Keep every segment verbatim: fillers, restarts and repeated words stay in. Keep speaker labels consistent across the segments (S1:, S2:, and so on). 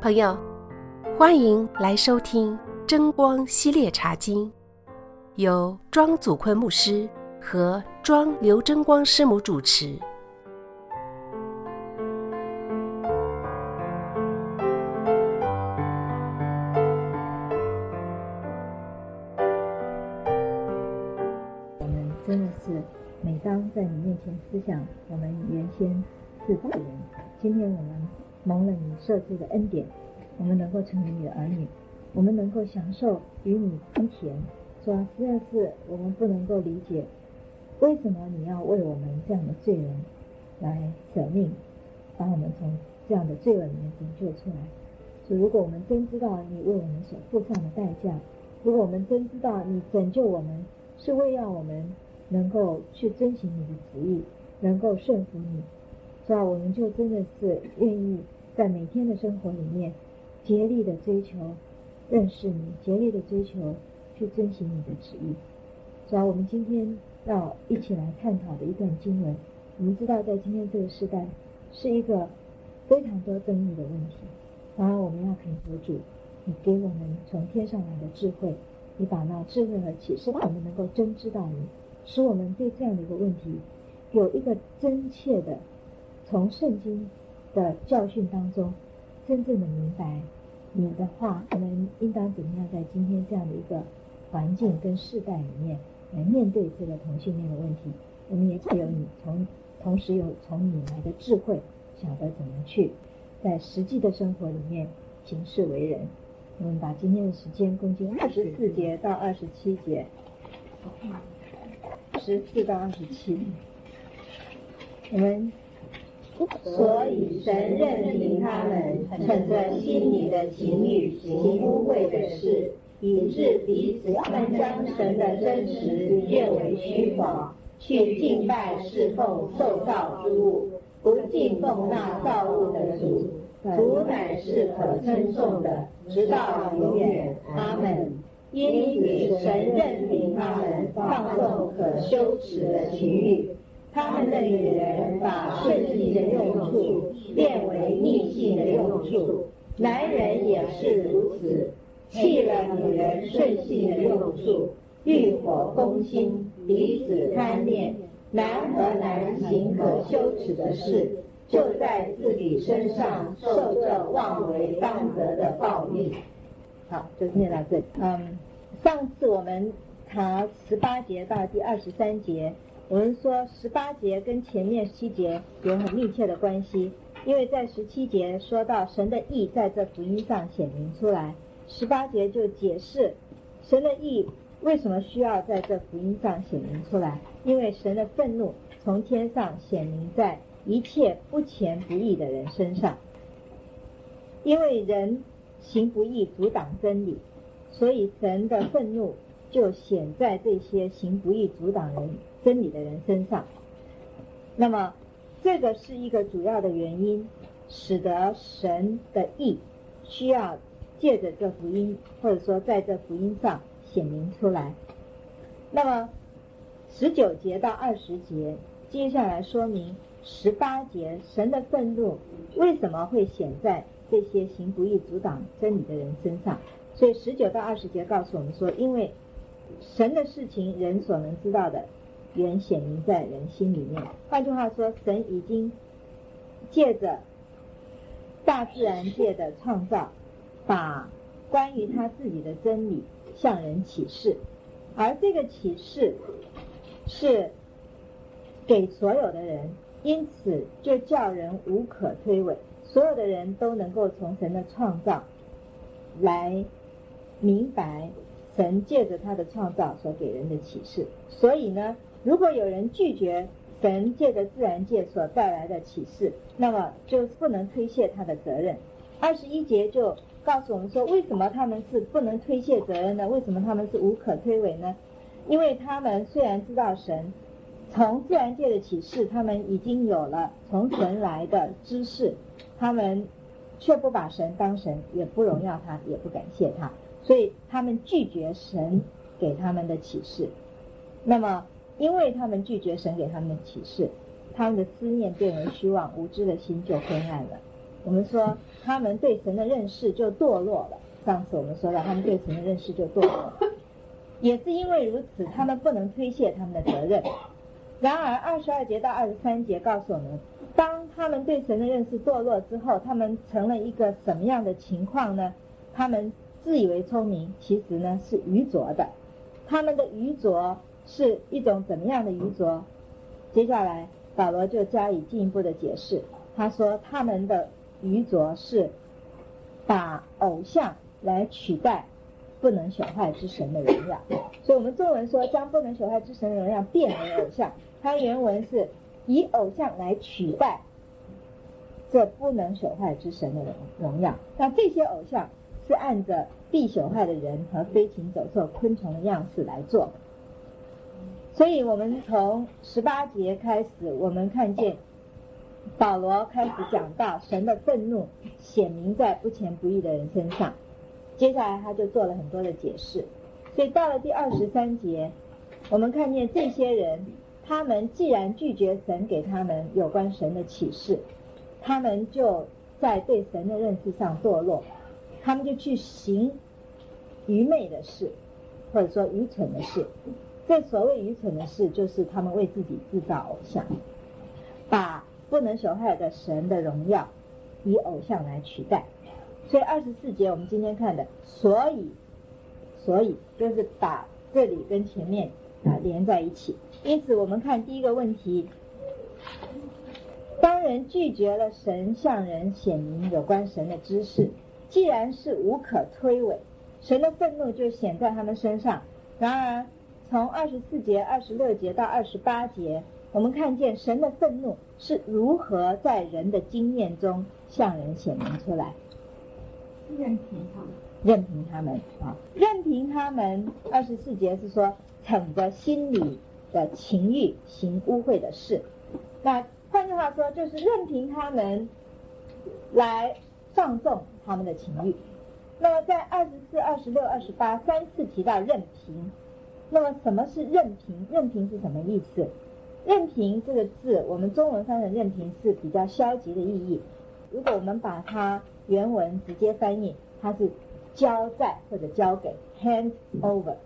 S1: 朋友，欢迎来收听真光系列茶经，由庄祖坤牧师和庄刘真光师母主持。
S2: 我们真的是每当在你面前思想我们原先是罪人，今天我们蒙了你设置的恩典，我们能够成为你的儿女，我们能够享受与你同甜。主啊，实在是我们不能够理解，为什么你要为我们这样的罪人来舍命，把我们从这样的罪恶里面拯救出来。所以如果我们真知道你为我们所付上的代价，如果我们真知道你拯救我们是为要我们能够去遵行你的旨意，能够顺服你，所以我们就真的是愿意在每天的生活里面竭力的追求认识你，竭力的追求去遵行你的旨意。所以我们今天要一起来探讨的一段经文，我们知道在今天这个时代是一个非常多争议的问题，当然我们要恳求主，你给我们从天上来的智慧，你把那智慧和启示，让我们能够真知道你，使我们对这样的一个问题有一个真切的从圣经的教训当中真正的明白你的话，我们应当怎么样在今天这样的一个环境跟世代里面来面对这个同性恋的问题。我们也有你从同时有从你来的智慧，晓得怎么去在实际的生活里面行事为人。我们把今天的时间共进二十四节到二十七节，十四到二十七。我们
S3: 所以神任凭他们趁着心里的情欲行污秽的事，以致彼此们将神的真实变为虚谎，去敬拜侍奉受造之物，不敬奉那造物的主。主乃是可称颂的，直到永远。阿们。因此神任凭他们放纵可羞耻的情欲，他们的女人把顺性的用处变为逆性的用处，男人也是如此，弃了女人顺性的用处，欲火攻心，彼此贪恋，男和男行可羞耻的事，就在自己身上受这妄为当得的报应。
S2: 好，就念到这里。嗯，上次我们查十八节到第二十三节，我们说十八节跟前面七节有很密切的关系，因为在十七节说到神的义在这福音上显明出来，十八节就解释神的义为什么需要在这福音上显明出来，因为神的愤怒从天上显明在一切不虔不义的人身上，因为人行不义阻挡真理，所以神的愤怒就显在这些行不义阻挡人真理的人身上。那么这个是一个主要的原因，使得神的义需要借着这福音，或者说在这福音上显明出来。那么十九节到二十节接下来说明十八节神的愤怒为什么会显在这些行不义阻挡真理的人身上。所以十九到二十节告诉我们说，因为神的事情人所能知道的原显明在人心里面，换句话说，神已经借着大自然界的创造，把关于他自己的真理向人启示，而这个启示是给所有的人，因此就叫人无可推诿，所有的人都能够从神的创造来明白神借着他的创造所给人的启示。所以呢，如果有人拒绝神借着自然界所带来的启示，那么就不能推卸他的责任。二十一节就告诉我们说，为什么他们是不能推卸责任呢？为什么他们是无可推诿呢？因为他们虽然知道神从自然界的启示，他们已经有了从神来的知识，他们却不把神当神，也不荣耀他，也不感谢他，所以他们拒绝神给他们的启示。那么因为他们拒绝神给他们的启示，他们的思念变为虚妄，无知的心就昏暗了。 我们说他们对神的认识就堕落了。上次我们说到他们对神的认识就堕落了，也是因为如此，他们不能推卸他们的责任。然而二十二节到二十三节告诉我们，当他们对神的认识堕落之后，他们成了一个什么样的情况呢？他们自以为聪明，其实呢是愚拙的。他们的愚拙是一种怎么样的愚拙？接下来保罗就加以进一步的解释，他说他们的愚拙是把偶像来取代不能朽坏之神的荣耀。所以我们中文说将不能朽坏之神的荣耀变为偶像，它原文是以偶像来取代这不能朽坏之神的荣耀。那这些偶像是按着必朽坏的人和飞禽走兽昆虫的样式来做。所以我们从十八节开始，我们看见保罗开始讲到神的愤怒显明在不虔不义的人身上，接下来他就做了很多的解释。所以到了第二十三节，我们看见这些人，他们既然拒绝神给他们有关神的启示，他们就在对神的认识上堕落，他们就去行愚昧的事，或者说愚蠢的事。这所谓愚蠢的事，就是他们为自己制造偶像，把不能朽坏的神的荣耀以偶像来取代。所以二十四节我们今天看的所以所以就是把这里跟前面啊连在一起。因此我们看第一个问题，当人拒绝了神向人显明有关神的知识，既然是无可推诿，神的愤怒就显在他们身上。然而从二十四节二十六节到二十八节，我们看见神的愤怒是如何在人的经验中向人显明出来。
S3: 任凭他们
S2: 任凭他们啊，任凭他们。二十四节是说逞着心里的情欲行污秽的事。那换句话说，就是任凭他们来放纵他们的情欲。那么在二十四、二十六、二十八三次提到任凭。那么什么是任凭？任凭是什么意思？任凭这个字，我们中文翻成任凭是比较消极的意义。如果我们把它原文直接翻译，它是交在或者交给 hand over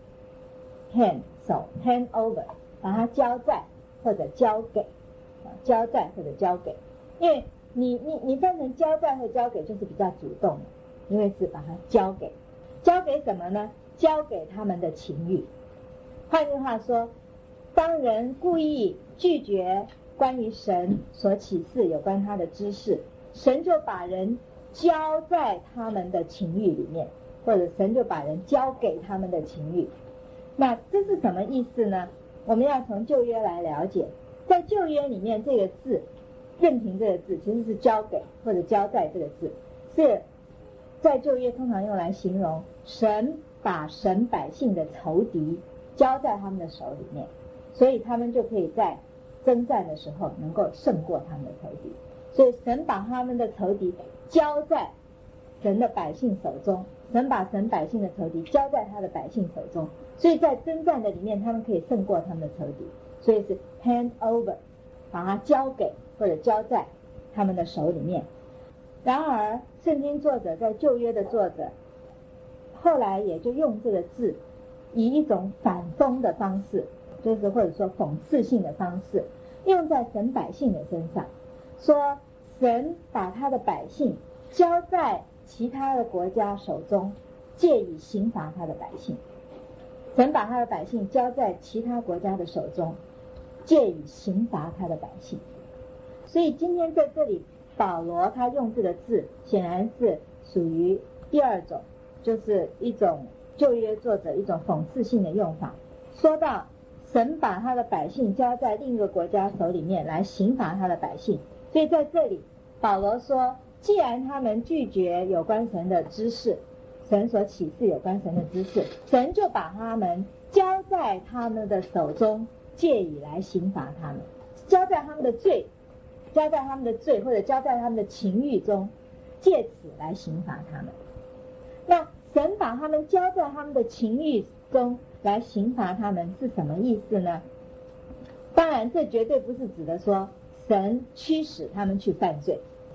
S2: hand 手 hand over 把它交在或者交给交在或者交给。因为你你你翻成交在或交给就是比较主动的，因为是把它交给交给什么呢？交给他们的情欲。换句话说，当人故意拒绝关于神所启示有关他的知识，神就把人交在他们的情欲里面，或者神就把人交给他们的情欲。那这是什么意思呢？我们要从旧约来了解。在旧约里面，这个字任凭这个字其实是交给或者交在这个字，是在旧约通常用来形容神把神百姓的仇敌交在他们的手里面，所以他们就可以在征战的时候能够胜过他们的仇敌。所以神把他们的仇敌交在神的百姓手中，神把神百姓的仇敌交在他的百姓手中，所以在征战的里面他们可以胜过他们的仇敌。所以是 hand over 把它交给或者交在他们的手里面。然而圣经作者在旧约的作者后来也就用这个字以一种反讽的方式，就是或者说讽刺性的方式用在神百姓的身上，说神把他的百姓交在其他的国家手中，借以刑罚他的百姓。神把他的百姓交在其他国家的手中，借以刑罚他的百姓。所以今天在这里保罗他用这个字显然是属于第二种，就是一种旧约作者一种讽刺性的用法，说到神把他的百姓交在另一个国家手里面来刑罚他的百姓。所以在这里保罗说，既然他们拒绝有关神的知识，神所启示有关神的知识，神就把他们交在他们的手中，借以来刑罚他们，交在他们的罪交在他们的罪或者交在他们的情欲中，借此来刑罚他们。那神把他们交在他们的情欲中来刑罚他们是什么意思呢？当然这绝对不是指的说神驱使他们去犯罪，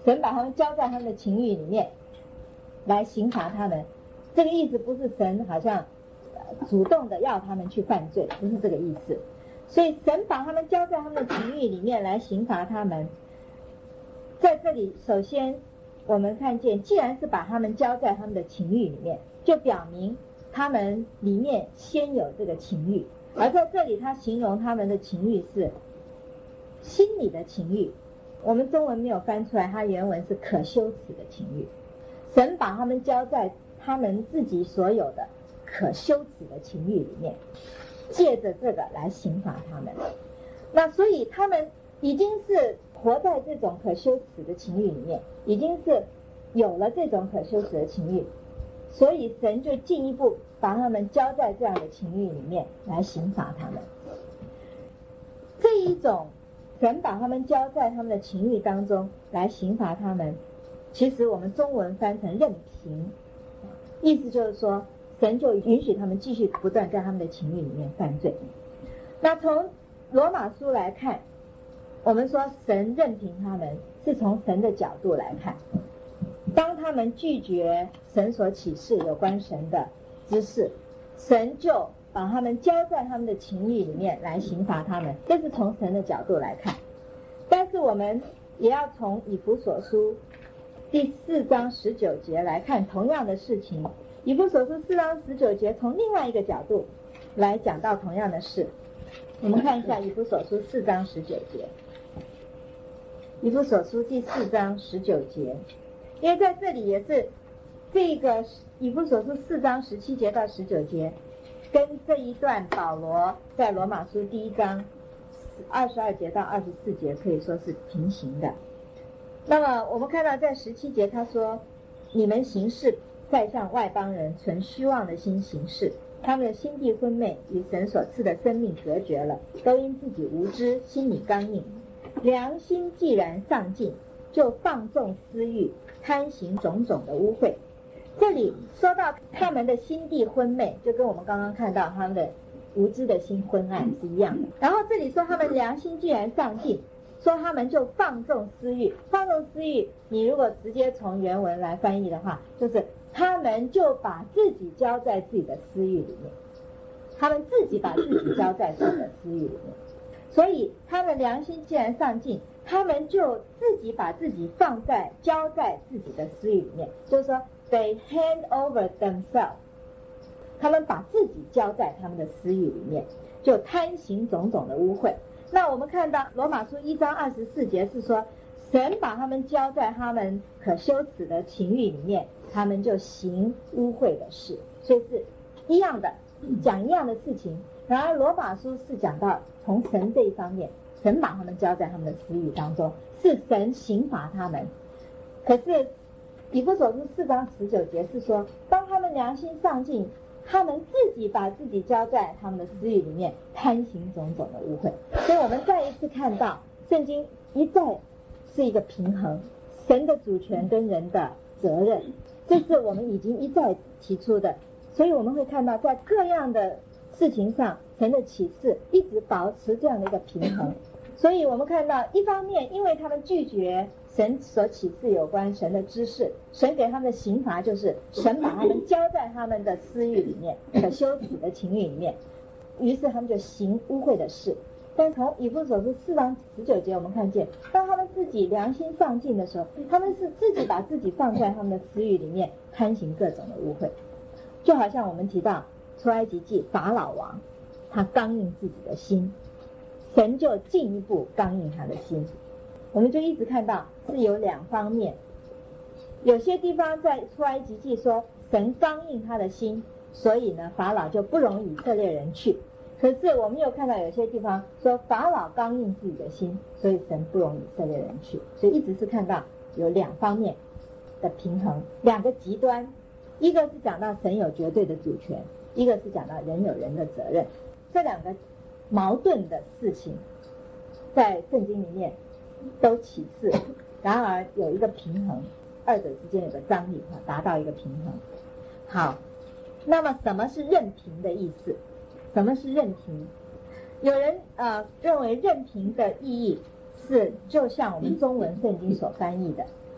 S2: 神把他们交在他们的情欲里面来刑罚他们。这个意思不是神好像主动的要他们去犯罪，不是这个意思。所以神把他们交在他们的情欲里面来刑罚他们。在这里首先我们看见，既然是把他们交在他们的情欲里面，就表明他们里面先有这个情欲。而在这里他形容他们的情欲是心理的情欲，我们中文没有翻出来，它原文是可羞耻的情欲。神把他们交在他们自己所有的可羞耻的情欲里面，借着这个来刑罚他们。那所以他们已经是活在这种可羞耻的情欲里面，已经是有了这种可羞耻的情欲，所以神就进一步把他们交在这样的情欲里面来刑罚他们。这一种神把他们交在他们的情欲当中来刑罚他们，其实我们中文翻成任凭，意思就是说神就允许他们继续不断在他们的情欲里面犯罪。那从罗马书来看，我们说神任凭他们是从神的角度来看，当他们拒绝神所启示有关神的知识，神就把他们交在他们的情欲里面来刑罚他们，这是从神的角度来看。但是我们也要从以弗所书第四章十九节来看同样的事情。以弗所书四章十九节从另外一个角度来讲到同样的事。我们看一下以弗所书四章十九节。以弗所书第四章十九节，因为在这里也是这个以弗所书四章十七节到十九节跟这一段保罗在罗马书第一章二十二节到二十四节可以说是平行的。那么我们看到在十七节他说，你们行事再向外邦人存虚妄的心行事，他们的心地昏昧，与神所赐的生命隔绝了，都因自己无知，心里刚硬，良心既然丧尽，就放纵私欲，贪行种种的污秽。这里说到他们的心地昏昧，就跟我们刚刚看到他们的无知的心昏暗是一样的。然后这里说他们良心既然丧尽，说他们就放纵私欲。放纵私欲，你如果直接从原文来翻译的话，就是他们就把自己交在自己的私欲里面，他们自己把自己交在自己的私欲里面。所以他们良心既然丧尽，他们就自己把自己放在交在自己的私欲里面，就是说 they hand over themselves， 他们把自己交在他们的私欲里面，就贪行种种的污秽。那我们看到罗马书一章二十四节是说，神把他们交在他们可羞耻的情欲里面，他们就行污秽的事。所以是一样的，讲一样的事情。然而罗马书是讲到从神这一方面，神把他们交在他们的私欲当中，是神刑罚他们。可是以弗所书四章十九节是说，当他们良心丧尽，他们自己把自己交在他们的私欲里面，贪行种种的污秽。所以我们再一次看到圣经一再是一个平衡，神的主权跟人的责任，这是我们已经一再提出的。所以我们会看到在各样的事情上，神的启示一直保持这样的一个平衡。所以我们看到一方面因为他们拒绝神所启示有关神的知识，神给他们的刑罚就是神把他们交在他们的私欲里面，可羞耻的情欲里面，于是他们就行污秽的事。但从以弗所书四章十九节我们看见，当他们自己良心丧尽的时候，他们是自己把自己放在他们的私欲里面，贪行各种的污秽。就好像我们提到出埃及记法老王，他刚硬自己的心，神就进一步刚硬他的心。我们就一直看到是有两方面，有些地方在出埃及记说神刚硬他的心，所以呢法老就不容以色列人去。可是我们又看到有些地方说法老刚硬自己的心，所以神不容以色列人去。所以一直是看到有两方面的平衡，两个极端，一个是讲到神有绝对的主权，一个是讲到人有人的责任。这两个矛盾的事情在圣经里面都启示，然而有一个平衡，二者之间有个张力，达到一个平衡。好，那么什么是任凭的意思？什么是任凭？有人呃认为任凭的意义是就像我们中文圣经所翻译的，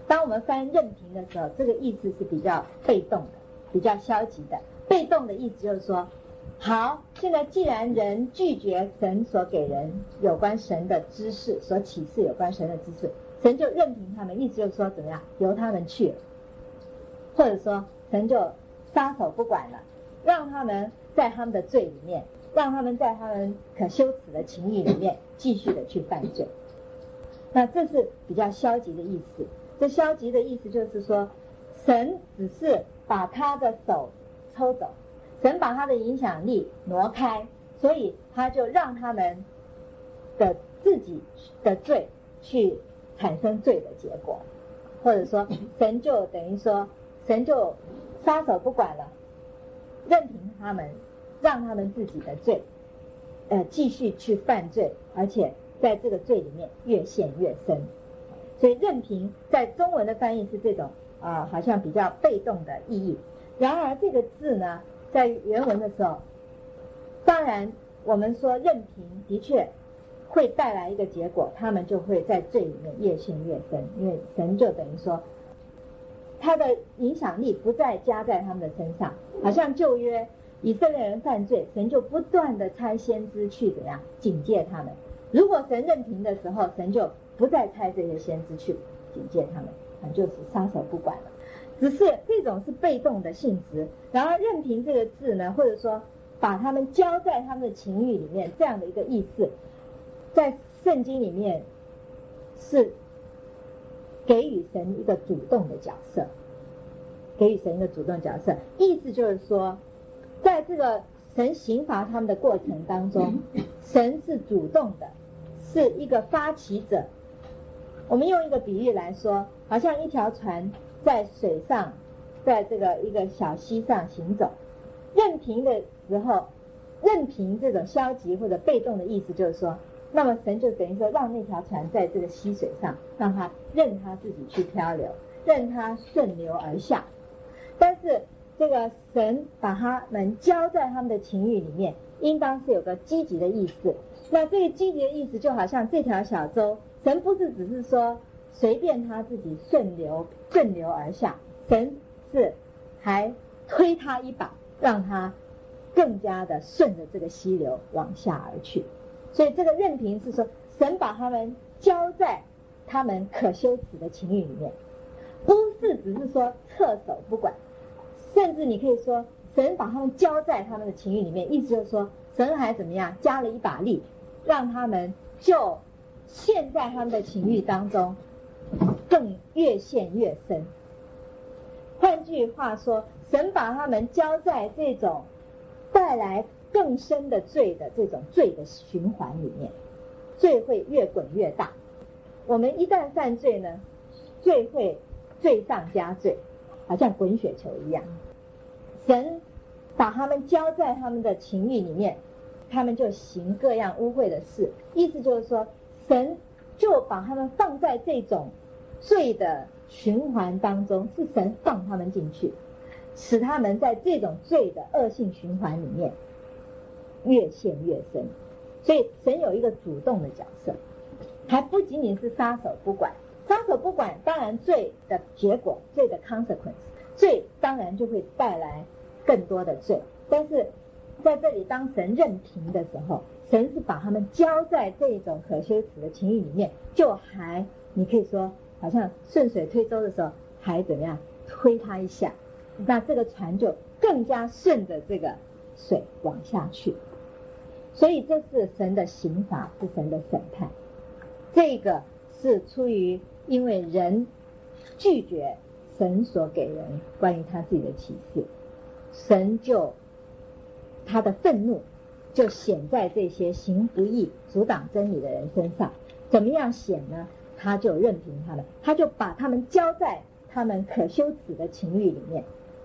S2: 当我们翻任凭的时候，这个意思是比较被动的，比较消极的。被动的意思就是说，好，现在既然人拒绝神所给人有关神的知识，所启示有关神的知识，神就任凭他们，意思就是说怎么样，由他们去了，或者说神就撒手不管了，让他们在他们的罪里面，让他们在他们可羞耻的情欲里面继续的去犯罪。那这是比较消极的意思。这消极的意思就是说，神只是把他的手抽走，神把他的影响力挪开，所以他就让他们的自己的罪去产生罪的结果，或者说神就等于说神就撒手不管了，任凭他们，让他们自己的罪呃继续去犯罪，而且在这个罪里面越陷越深。所以任凭在中文的翻译是这种啊、呃，好像比较被动的意义。然而这个字呢，在原文的时候，当然我们说任凭的确会带来一个结果，他们就会在罪里面越陷越深，因为神就等于说他的影响力不再加在他们的身上，好像旧约以色列人犯罪，神就不断的差先知去怎样警戒他们。如果神任凭的时候，神就不再差这些先知去警戒他们，就是撒手不管了。只是这种是被动的性质。然而任凭这个字呢，或者说把他们交在他们的情欲里面，这样的一个意思，在圣经里面是给予神一个主动的角色，给予神一个主动角色，意思就是说，在这个神刑罚他们的过程当中，神是主动的，是一个发起者。我们用一个比喻来说，好像一条船在水上，在这个一个小溪上行走，任凭的时候，任凭这种消极或者被动的意思就是说，那么神就等于说让那条船在这个溪水上，让它任它自己去漂流，任它顺流而下。但是这个神把他们交在他们的情欲里面，应当是有个积极的意思。那这个积极的意思就好像这条小舟，神不是只是说随便他自己顺流顺流而下，神是还推他一把，让他更加的顺着这个溪流往下而去。所以这个任凭是说，神把他们交在他们可羞耻的情欲里面，不是只是说侧手不管，甚至你可以说神把他们交在他们的情欲里面，意思就是说神还怎么样加了一把力，让他们就陷在他们的情欲当中，更越陷越深。换句话说，神把他们交在这种带来更深的罪的这种罪的循环里面，罪会越滚越大。我们一旦犯罪呢，罪会罪上加罪，好像滚雪球一样。神把他们交在他们的情欲里面，他们就行各样污秽的事，意思就是说，神就把他们放在这种罪的循环当中，是神放他们进去，使他们在这种罪的恶性循环里面越陷越深。所以神有一个主动的角色，还不仅仅是撒手不管。撒手不管，当然罪的结果，罪的 consequence， 罪当然就会带来更多的罪。但是在这里当神任凭的时候，神是把他们交在这种可羞耻的情欲里面，就还你可以说好像顺水推舟的时候，还怎么样推他一下，那这个船就更加顺着这个水往下去。所以这是神的刑罚，是神的审判。这个是出于因为人拒绝神所给人关于他自己的启示，神就他的愤怒就显在这些行不义阻挡真理的人身上。怎么样显呢？他就任凭他们，他就把他们交在他们可羞耻的情欲里面。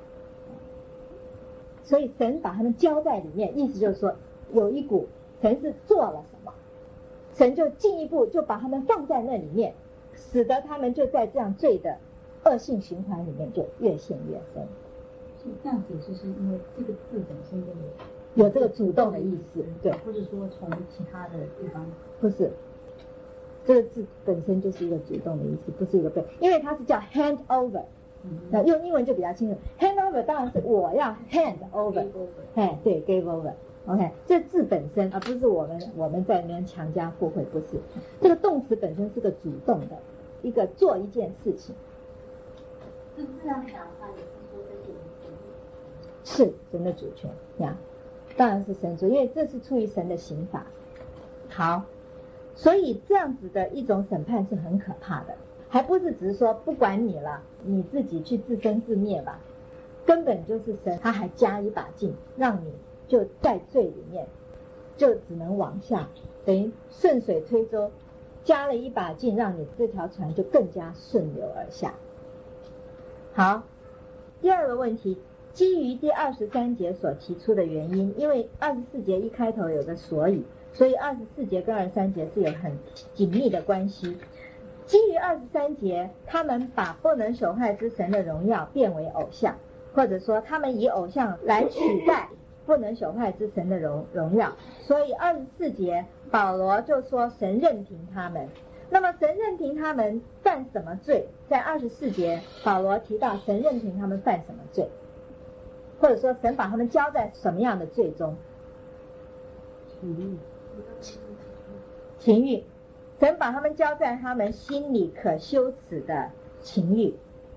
S2: 所以神把他们交在里面，意思就是说有一股神是做了什么，神就进一步就把他们放在那里面，使得他们就在这样罪的恶性循环里面就越陷越深。
S4: 所以这样解释是因为这个字本身就有
S2: 有这个主动的意思，对，
S4: 不是说从其他的地方，
S2: 不是， 这个字本身就是一个主动的意思，不是一个被，因为它是叫 hand over，那用英文就比较清楚。hand over 当然是我要 hand over， 哎，对 ，give over。OK， 这字本身而不是我们我们在那边强加附会，不是。这个动词本身是个主动的，一个做一件事情。
S3: 就这样讲的话，也是说这是
S2: 是神的主权呀，当然是神主，因为这是出于神的刑罚。好，所以这样子的一种审判是很可怕的，还不是只是说不管你了，你自己去自生自灭吧，根本就是神他还加一把劲，让你就在罪里面，就只能往下，等于顺水推舟，加了一把劲，让你这条船就更加顺流而下。好，第二个问题，基于第二十三节所提出的原因，因为二十四节一开头有个所以，所以二十四节跟二十三节是有很紧密的关系。基于二十三节，他们把不能朽坏之神的荣耀变为偶像，或者说他们以偶像来取代不能朽坏之神的荣荣耀，所以二十四节保罗就说神任凭他们。那么神任凭他们犯什么罪？在二十四节保罗提到神任凭他们犯什么罪，或者说神把他们交在什么样的罪中？情欲，神把他们交在他们心里可羞耻的情欲。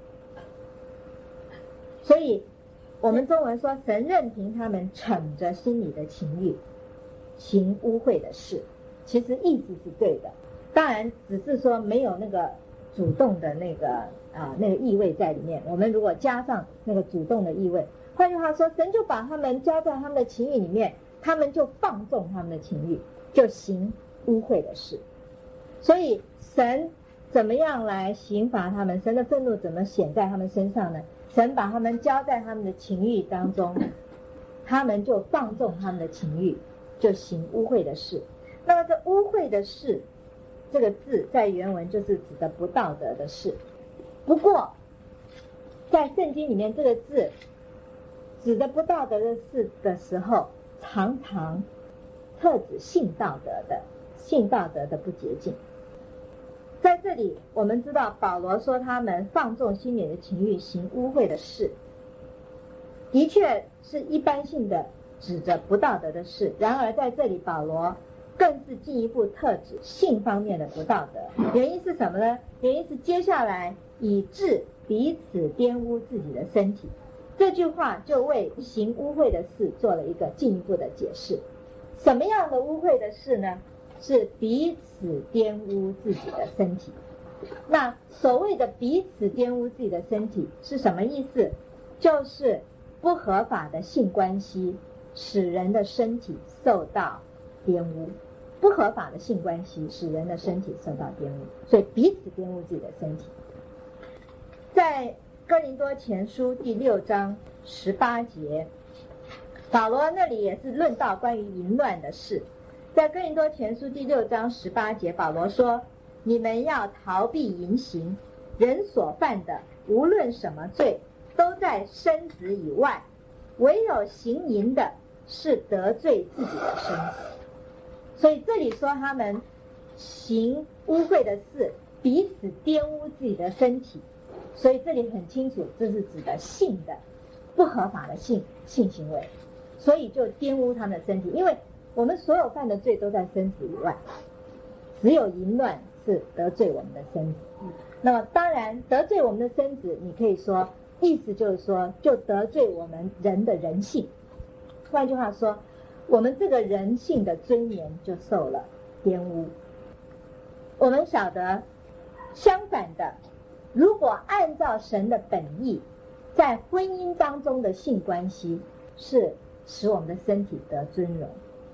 S2: 所以我们中文说神任凭他们逞着心里的情欲行污秽的事，其实意思是对的，当然只是说没有那个主动的那个啊那个意味在里面。我们如果加上那个主动的意味，换句话说，神就把他们交在他们的情欲里面，他们就放纵他们的情欲，就行污秽的事。所以神怎么样来刑罚他们？神的愤怒怎么显在他们身上呢？神把他们交在他们的情欲当中，他们就放纵他们的情欲，就行污秽的事。那么这污秽的事这个字在原文就是指的不道德的事，不过在圣经里面这个字指的不道德的事的时候，常常特指性道德的性道德的不洁净。在这里我们知道保罗说他们放纵心里的情欲行污秽的事，的确是一般性的指着不道德的事，然而在这里保罗更是进一步特指性方面的不道德。原因是什么呢？原因是接下来以致彼此玷污自己的身体，这句话就为行污秽的事做了一个进一步的解释。什么样的污秽的事呢？是彼此玷污自己的身体。那所谓的彼此玷污自己的身体是什么意思？就是不合法的性关系使人的身体受到玷污，不合法的性关系使人的身体受到玷污，所以彼此玷污自己的身体。在哥林多前书第六章十八节，保罗那里也是论到关于淫乱的事。在哥林多前书第六章十八节，保罗说，你们要逃避淫行，人所犯的无论什么罪都在身子以外，唯有行淫的是得罪自己的身子。所以这里说他们行污秽的事，彼此玷污自己的身体，所以这里很清楚，这是指的性的不合法的性性行为，所以就玷污他们的身体。因为我们所有犯的罪都在身子以外，只有淫乱是得罪我们的身子。那么当然得罪我们的身子，你可以说意思就是说就得罪我们人的人性，换句话说，我们这个人性的尊严就受了玷污。我们晓得相反的，如果按照神的本意，在婚姻当中的性关系是使我们的身体得尊荣，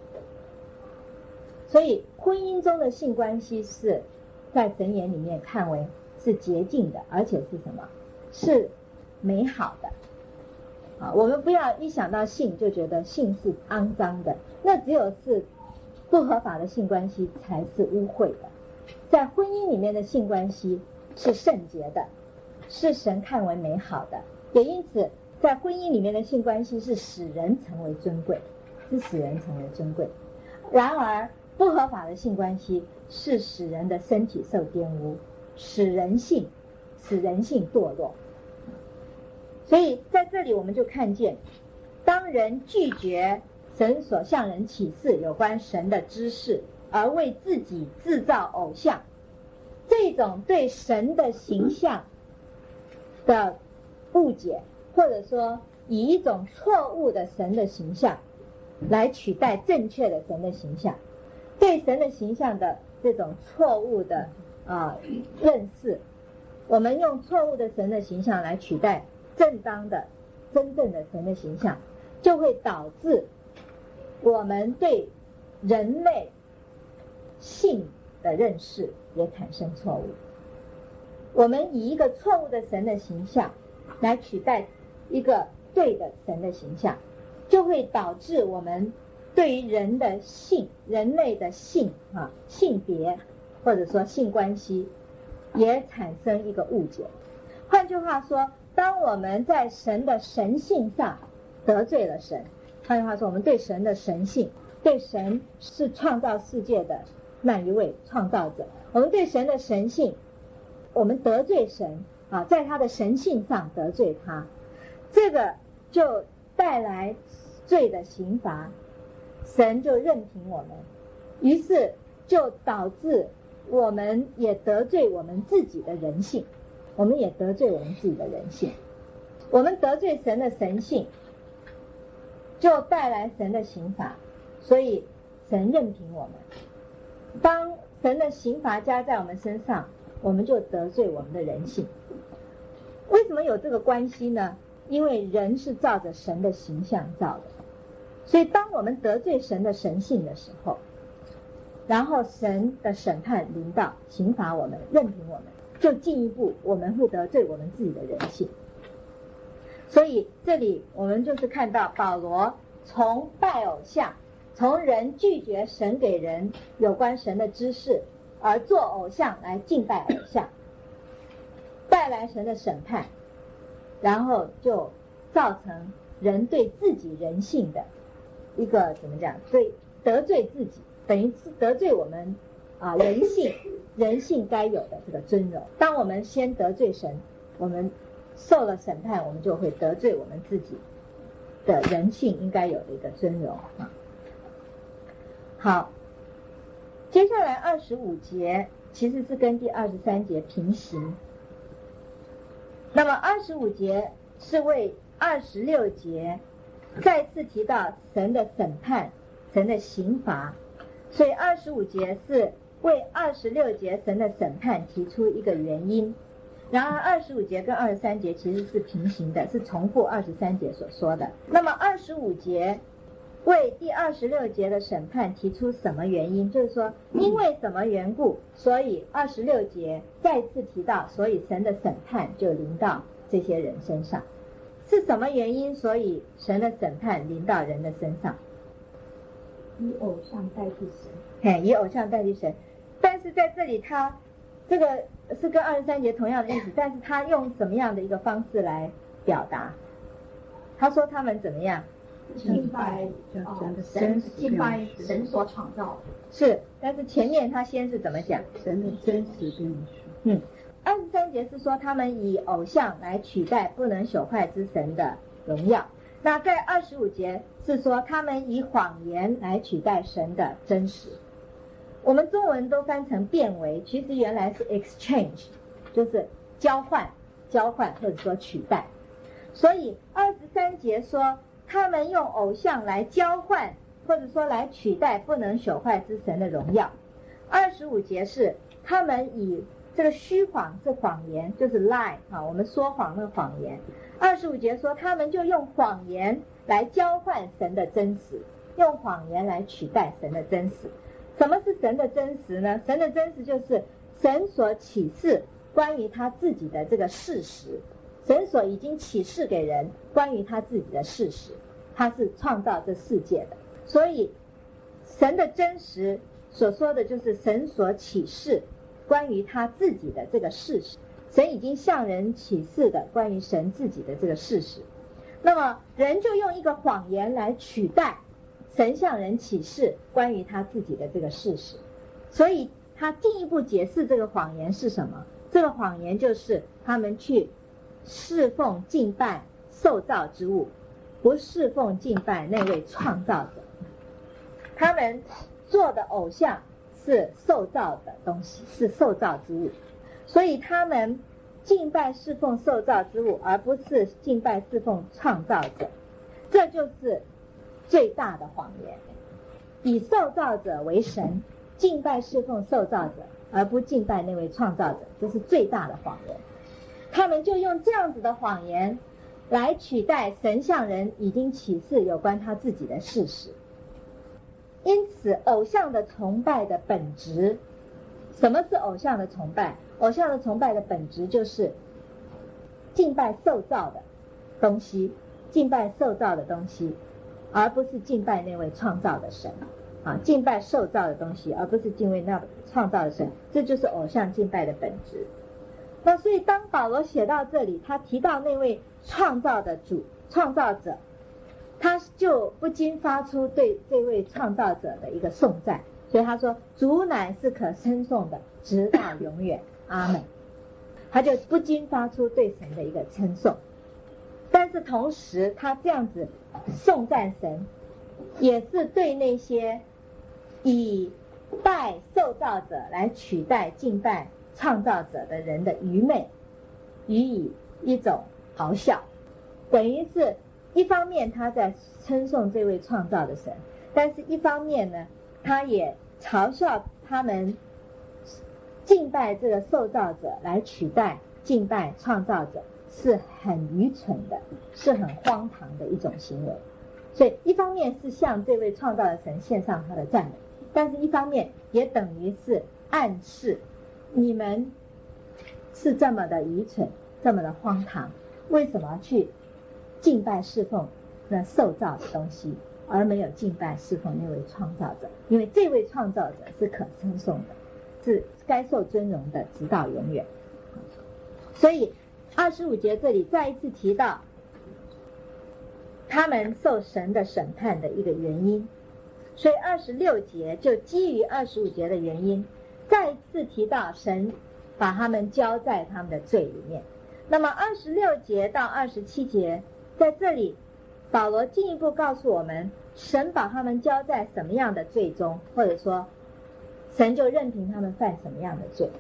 S2: 所以婚姻中的性关系是在神眼里面看为是洁净的，而且是什么？是美好的啊！我们不要一想到性就觉得性是肮脏的，那只有是不合法的性关系才是污秽的。在婚姻里面的性关系是圣洁的，是神看为美好的，也因此在婚姻里面的性关系是使人成为尊贵，是使人成为尊贵。然而不合法的性关系是使人的身体受玷污，使人性使人性堕落。所以在这里我们就看见，当人拒绝神所向人启示有关神的知识，而为自己制造偶像，这种对神的形象的误解，或者说以一种错误的神的形象来取代正确的神的形象，对神的形象的这种错误的啊、呃、认识，我们用错误的神的形象来取代正当的真正的神的形象，就会导致我们对人类性的认识也产生错误。我们以一个错误的神的形象来取代一个对的神的形象，就会导致我们对于人的性人类的性啊性别或者说性关系也产生一个误解。换句话说，当我们在神的神性上得罪了神，换句话说，我们对神的神性，对神是创造世界的那一位创造者，我们对神的神性，我们得罪神啊，在他的神性上得罪他，这个就带来罪的刑罚，神就任凭我们，于是就导致我们也得罪我们自己的人性，我们也得罪我们自己的人性，我们得罪神的神性，就带来神的刑罚，所以神任凭我们。当神的刑罚加在我们身上，我们就得罪我们的人性。为什么有这个关系呢？因为人是照着神的形象造的，所以当我们得罪神的神性的时候，然后神的审判临到，刑罚我们，任凭我们，就进一步我们会得罪我们自己的人性。所以这里我们就是看到保罗从拜偶像，从人拒绝神给人有关神的知识，而做偶像来敬拜偶像，带来神的审判，然后就造成人对自己人性的一个怎么讲，对得罪自己，等于是得罪我们啊人性人性该有的这个尊荣。当我们先得罪神，我们受了审判，我们就会得罪我们自己的人性应该有的一个尊荣啊。好，接下来二十五节其实是跟第二十三节平行。那么二十五节是为二十六节再次提到神的审判，神的刑罚，所以二十五节是为二十六节神的审判提出一个原因。然而二十五节跟二十三节其实是平行的，是重复二十三节所说的。那么二十五节为第二十六节的审判提出什么原因？就是说因为什么缘故，所以二十六节再次提到，所以神的审判就临到这些人身上。是什么原因，所以神的审判临到人的身上？
S4: 以偶像代替神。
S2: 嘿，以偶像代替神。但是在这里他这个是跟二十三节同样的意思，但是他用什么样的一个方式来表达？他说他们怎么样？
S4: 敬拜神，敬拜神所创造的。
S2: 是，但是前面他先是怎么讲？
S5: 神的真实跟你说。
S2: 嗯，二十三节是说他们以偶像来取代不能朽坏之神的荣耀。那在二十五节是说他们以谎言来取代神的真实。我们中文都翻成变为，其实原来是 exchange， 就是交换交换或者说取代。所以二十三节说他们用偶像来交换或者说来取代不能朽坏之神的荣耀。二十五节是他们以这个虚谎是谎言，就是 lie 啊，我们说谎的谎言。二十五节说他们就用谎言来交换神的真实，用谎言来取代神的真实。什么是神的真实呢？神的真实就是神所启示关于他自己的这个事实，神所已经启示给人关于他自己的事实，他是创造这世界的。所以神的真实所说的就是神所启示关于他自己的这个事实，神已经向人启示的关于神自己的这个事实。那么人就用一个谎言来取代神向人启示关于他自己的这个事实。所以他进一步解释这个谎言是什么，这个谎言就是他们去侍奉敬拜受造之物，不侍奉敬拜那位创造者。他们做的偶像是受造的东西，是受造之物，所以他们敬拜侍奉受造之物，而不是敬拜侍奉创造者。这就是最大的谎言，以受造者为神，敬拜侍奉受造者，而不敬拜那位创造者，这是最大的谎言。他们就用这样子的谎言来取代神向人已经启示有关他自己的事实。因此偶像的崇拜的本质，什么是偶像的崇拜？偶像的崇拜的本质就是敬拜受造的东西，敬拜受造的东西，而不是敬拜那位创造的神啊！敬拜受造的东西，而不是敬畏那创造的神，这就是偶像敬拜的本质。那所以当保罗写到这里，他提到那位创造的主、创造者，他就不禁发出对这位创造者的一个颂赞。所以他说：“主乃是可称颂的，直到永远，阿们。”他就不禁发出对神的一个称颂。但是同时，他这样子颂赞神，也是对那些以拜受造者来取代敬拜创造者的人的愚昧予以一种咆哮。等于是一方面他在称颂这位创造的神，但是一方面呢，他也嘲笑他们敬拜这个受造者来取代敬拜创造者是很愚蠢的，是很荒唐的一种行为。所以一方面是向这位创造的神献上他的赞美，但是一方面也等于是暗示你们是这么的愚蠢，这么的荒唐，为什么去敬拜侍奉那受造的东西，而没有敬拜侍奉那位创造者？因为这位创造者是可称颂的，是该受尊荣的，直到永远。所以二十五节这里再一次提到他们受神的审判的一个原因，所以二十六节就基于二十五节的原因，再一次提到神把他们交在他们的罪里面。那么二十六节到二十七节，在这里保罗进一步告诉我们，神把他们交在什么样的罪中，或者说神就任凭他们犯什么样的罪，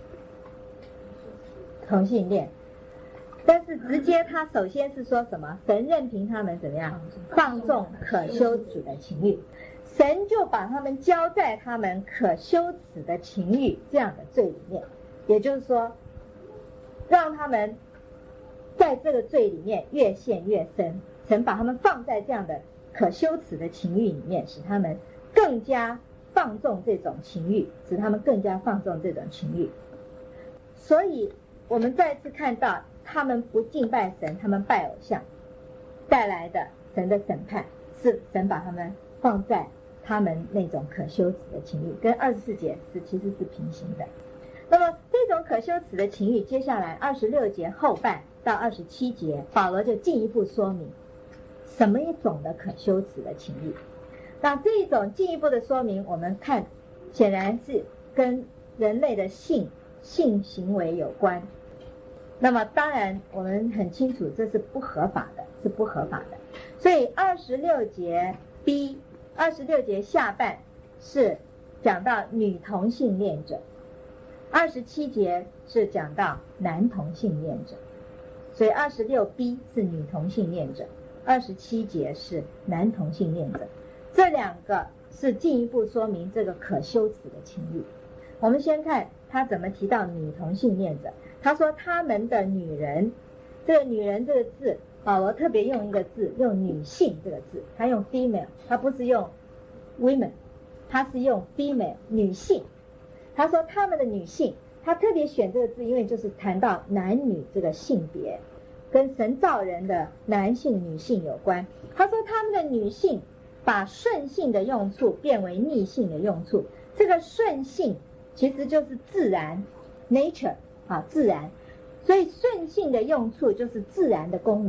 S2: 同性恋。但是直接他首先是说什么？神任凭他们怎么样放纵可羞耻的情欲，神就把他们交在他们可羞耻的情欲这样的罪里面，也就是说让他们在这个罪里面越陷越深。神把他们放在这样的可羞耻的情欲里面，使他们更加放纵这种情欲，使他们更加放纵这种情欲。所以我们再次看到他们不敬拜神，他们拜偶像带来的神的审判，是神把他们放在他们那种可羞耻的情欲，跟二十四节是其实是平行的。那么这种可羞耻的情欲，接下来二十六节后半到二十七节，保罗就进一步说明什么一种的可羞耻的情欲。那这一种进一步的说明，我们看显然是跟人类的性性行为有关。那么当然我们很清楚这是不合法的，是不合法的。所以二十六节 B 二十六节下半是讲到女同性恋者，二十七节是讲到男同性恋者。所以二十六 B 是女同性恋者，二十七节是男同性恋者。这两个是进一步说明这个可羞耻的情欲。我们先看他怎么提到女同性恋者。他说他们的女人，这个女人这个字保罗特别用一个字，用女性这个字，他用 female， 他不是用 women， 他是用 female 女性。他说他们的女性，他特别选这个字，因为就是谈到男女这个性别跟神造人的男性女性有关。他说他们的女性把顺性的用处变为逆性的用处，这个顺性其实就是自然 nature 啊，自然。所以顺性的用处就是自然的功能，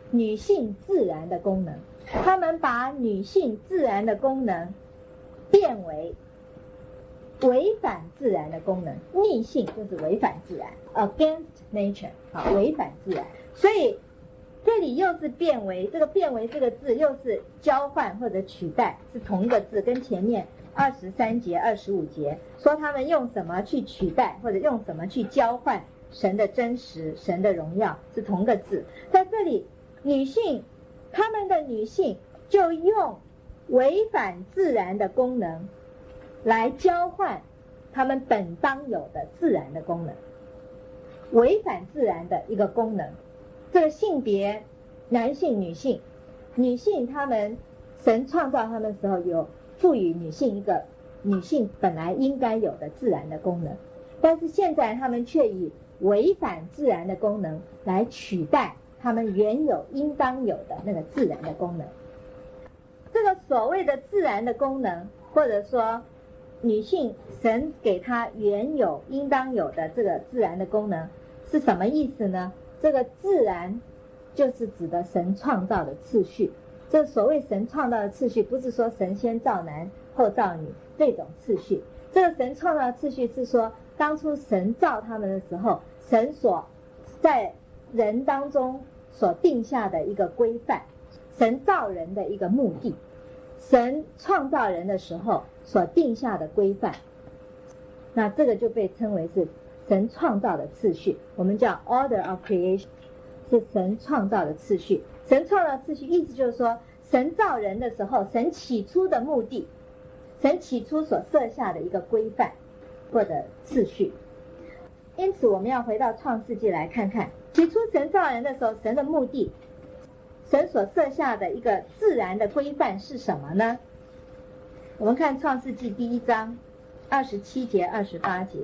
S2: 女性自然的功能，他们把女性自然的功能变为违反自然的功能，逆性就是违反自然 ，against nature， 好，违反自然。所以这里又是变为，这个变为这个字又是交换或者取代，是同一个字，跟前面二十三节、二十五节说他们用什么去取代，或者用什么去交换神的真实、神的荣耀，是同一个字。在这里，女性，他们的女性就用违反自然的功能来交换他们本当有的自然的功能，违反自然的一个功能。这个性别，男性、女性，女性他们神创造他们的时候有赋予女性一个女性本来应该有的自然的功能，但是现在他们却以违反自然的功能来取代他们原有应当有的那个自然的功能。这个所谓的自然的功能，或者说女性神给她原有应当有的这个自然的功能是什么意思呢？这个自然就是指的神创造的次序。这所谓神创造的次序，不是说神先造男后造女这种次序，这个神创造的次序是说当初神造他们的时候，神所在人当中所定下的一个规范，神造人的一个目的，神创造人的时候所定下的规范，那这个就被称为是神创造的次序，我们叫 order of creation， 是神创造的次序。神创造的次序意思就是说，神造人的时候，神起初的目的，神起初所设下的一个规范或者次序。因此我们要回到创世纪来看看，起初神造人的时候，神的目的，神所设下的一个自然的规范是什么呢？我们看创世纪第一章二十七节、二十八节。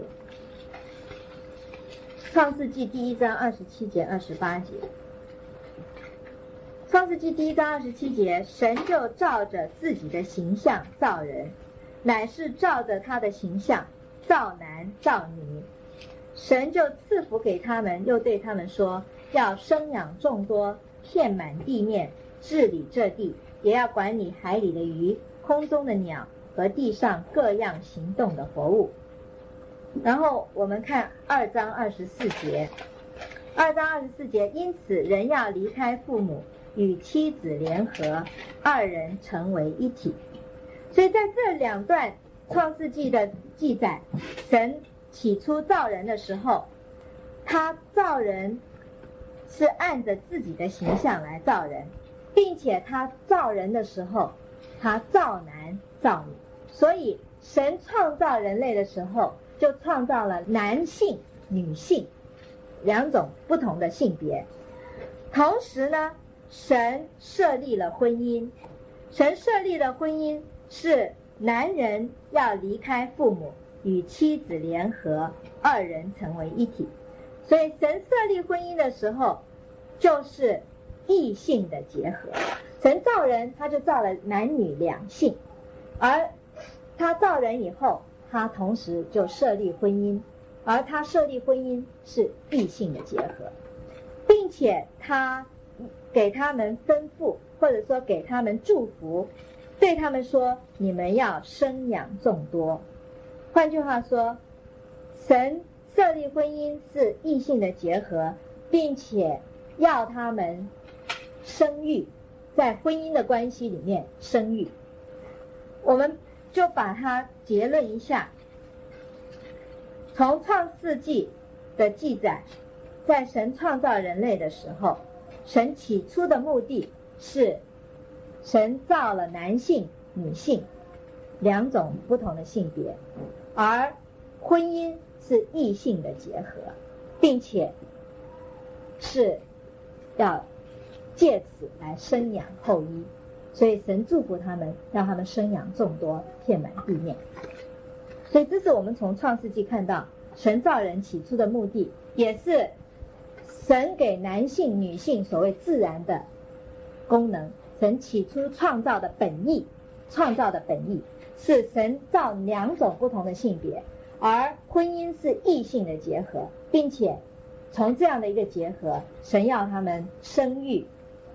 S2: 创世纪第一章二十七节、二十八节。创世纪第一章二十七节，神就照着自己的形象造人，乃是照着他的形象造男造女。神就赐福给他们，又对他们说，要生养众多，遍满地面，治理这地，也要管理海里的鱼，空中的鸟和地上各样行动的活物。然后我们看二章二十四节，二章二十四节，因此人要离开父母，与妻子联合，二人成为一体。所以在这两段创世纪的记载，神起初造人的时候，他造人是按着自己的形象来造人，并且他造人的时候，他造男造女。所以神创造人类的时候，就创造了男性、女性两种不同的性别。同时呢，神设立了婚姻，神设立了婚姻是男人要离开父母，与妻子联合，二人成为一体。所以神设立婚姻的时候，就是异性的结合。神造人，他就造了男女两性，而他造人以后，他同时就设立婚姻，而他设立婚姻是异性的结合，并且他给他们吩咐，或者说给他们祝福，对他们说，你们要生养众多。换句话说，神设立婚姻是异性的结合，并且要他们生育，在婚姻的关系里面生育。我们就把它结论一下，从创世纪的记载，在神创造人类的时候，神起初的目的是神造了男性、女性两种不同的性别，而婚姻是异性的结合，并且是要借此来生养后裔。所以神祝福他们，让他们生养众多，遍满地面。所以这是我们从创世纪看到神造人起初的目的，也是神给男性、女性所谓自然的功能。神起初创造的本意，创造的本意是神造两种不同的性别，而婚姻是异性的结合，并且从这样的一个结合，神要他们生育，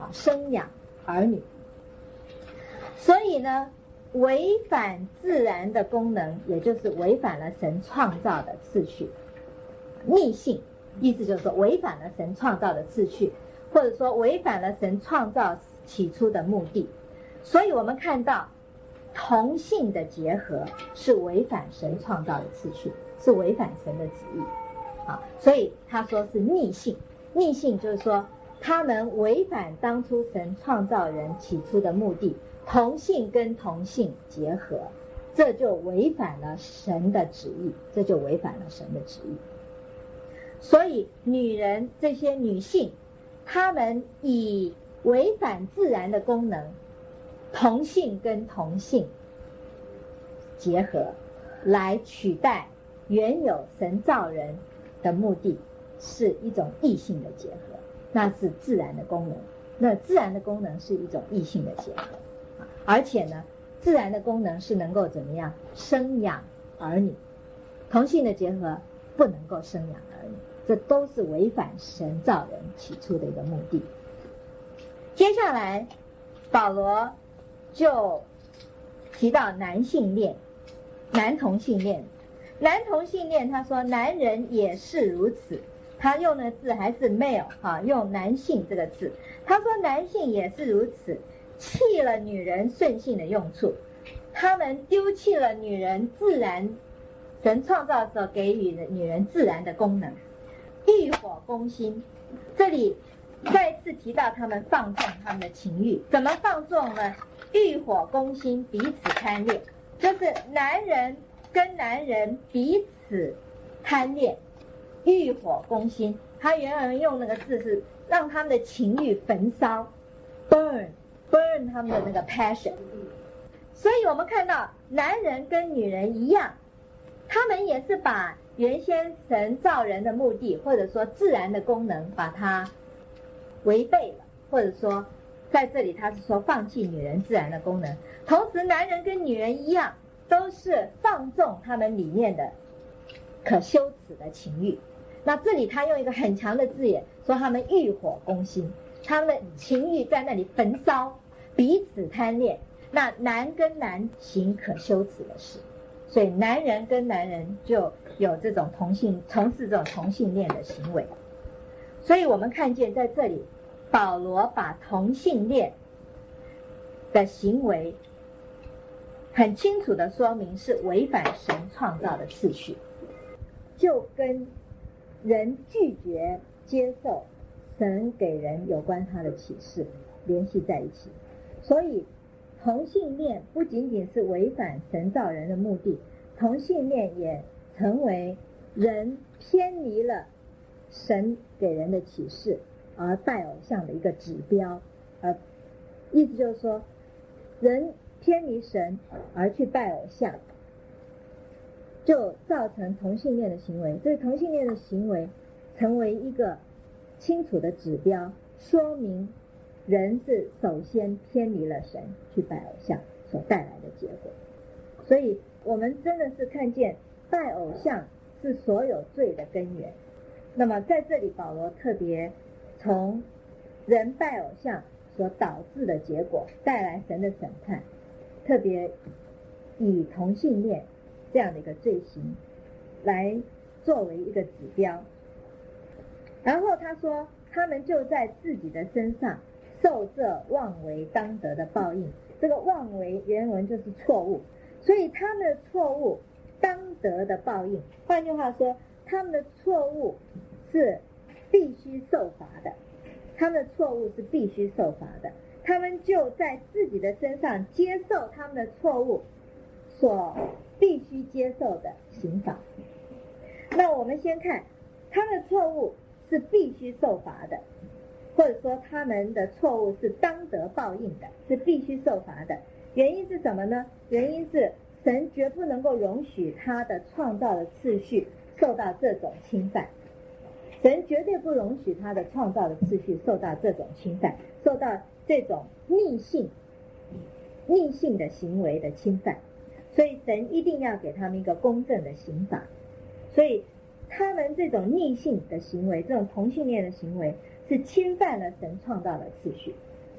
S2: 啊，生养儿女。所以呢，违反自然的功能，也就是违反了神创造的次序。逆性，意思就是说违反了神创造的次序，或者说违反了神创造起初的目的。所以我们看到同性的结合是违反神创造的次序，是违反神的旨意啊，所以他说是逆性。逆性就是说他们违反当初神创造人起初的目的，同性跟同性结合，这就违反了神的旨意，这就违反了神的旨意。所以女人，这些女性，她们以违反自然的功能，同性跟同性结合，来取代原有神造人的目的，是一种异性的结合，那是自然的功能。那自然的功能是一种异性的结合，而且呢，自然的功能是能够怎么样生养儿女，同性的结合不能够生养儿女，这都是违反神造人起初的一个目的。接下来保罗就提到男性恋，男同性恋。男同性恋他说男人也是如此，他用的字还是 male 啊，用男性这个字。他说男性也是如此，弃了女人顺性的用处，他们丢弃了女人自然，神创造的时候给予的女人自然的功能，欲火攻心。这里再次提到他们放纵他们的情欲，怎么放纵呢？欲火攻心，彼此贪恋，就是男人跟男人彼此贪恋，欲火攻心。他原来用那个字是让他们的情欲焚烧 burn burn 他们的那个 passion。 所以我们看到男人跟女人一样，他们也是把原先神造人的目的，或者说自然的功能，把它违背了，或者说在这里他是说放弃女人自然的功能。同时男人跟女人一样，都是放纵他们里面的可羞耻的情欲。那这里他用一个很强的字眼，说他们欲火攻心，他们的情欲在那里焚烧，彼此贪恋。那男跟男行可羞耻的事，所以男人跟男人就有这种同性，从事这种同性恋的行为。所以我们看见在这里保罗把同性恋的行为很清楚的说明是违反神创造的次序，就跟人拒绝接受神给人有关他的启示联系在一起。所以同性恋不仅仅是违反神造人的目的，同性恋也成为人偏离了神给人的启示而拜偶像的一个指标。而意思就是说，人偏离神而去拜偶像，就造成同性恋的行为。所以同性恋的行为成为一个清楚的指标，说明人是首先偏离了神去拜偶像所带来的结果。所以我们真的是看见拜偶像是所有罪的根源。那么在这里保罗特别从人拜偶像所导致的结果带来神的审判，特别以同性恋这样的一个罪行来作为一个指标。然后他说他们就在自己的身上受这妄为当得的报应。这个妄为原文就是错误，所以他们的错误当得的报应，换句话说他们的错误是必须受罚的，他们的错误是必须受罚的。他们就在自己的身上接受他们的错误所必须接受的刑罚。那我们先看他们的错误是必须受罚的，或者说他们的错误是当得报应的，是必须受罚的。原因是什么呢？原因是神绝不能够容许他的创造的次序受到这种侵犯，神绝对不容许他的创造的次序受到这种侵犯，受到这种逆性逆性的行为的侵犯。所以神一定要给他们一个公正的刑罚。所以他们这种逆性的行为，这种同性恋的行为是侵犯了神创造的次序，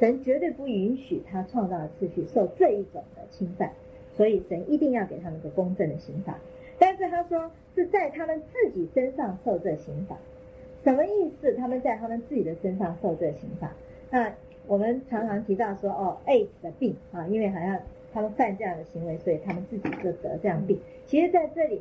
S2: 神绝对不允许他创造的次序受这一种的侵犯，所以神一定要给他们一个公正的刑罚。但是他说是在他们自己身上受这刑罚，什么意思？他们在他们自己的身上受这刑罚。那我们常常提到说哦 A I D S 的病啊，因为好像他们犯这样的行为，所以他们自己就得这样病。其实在这里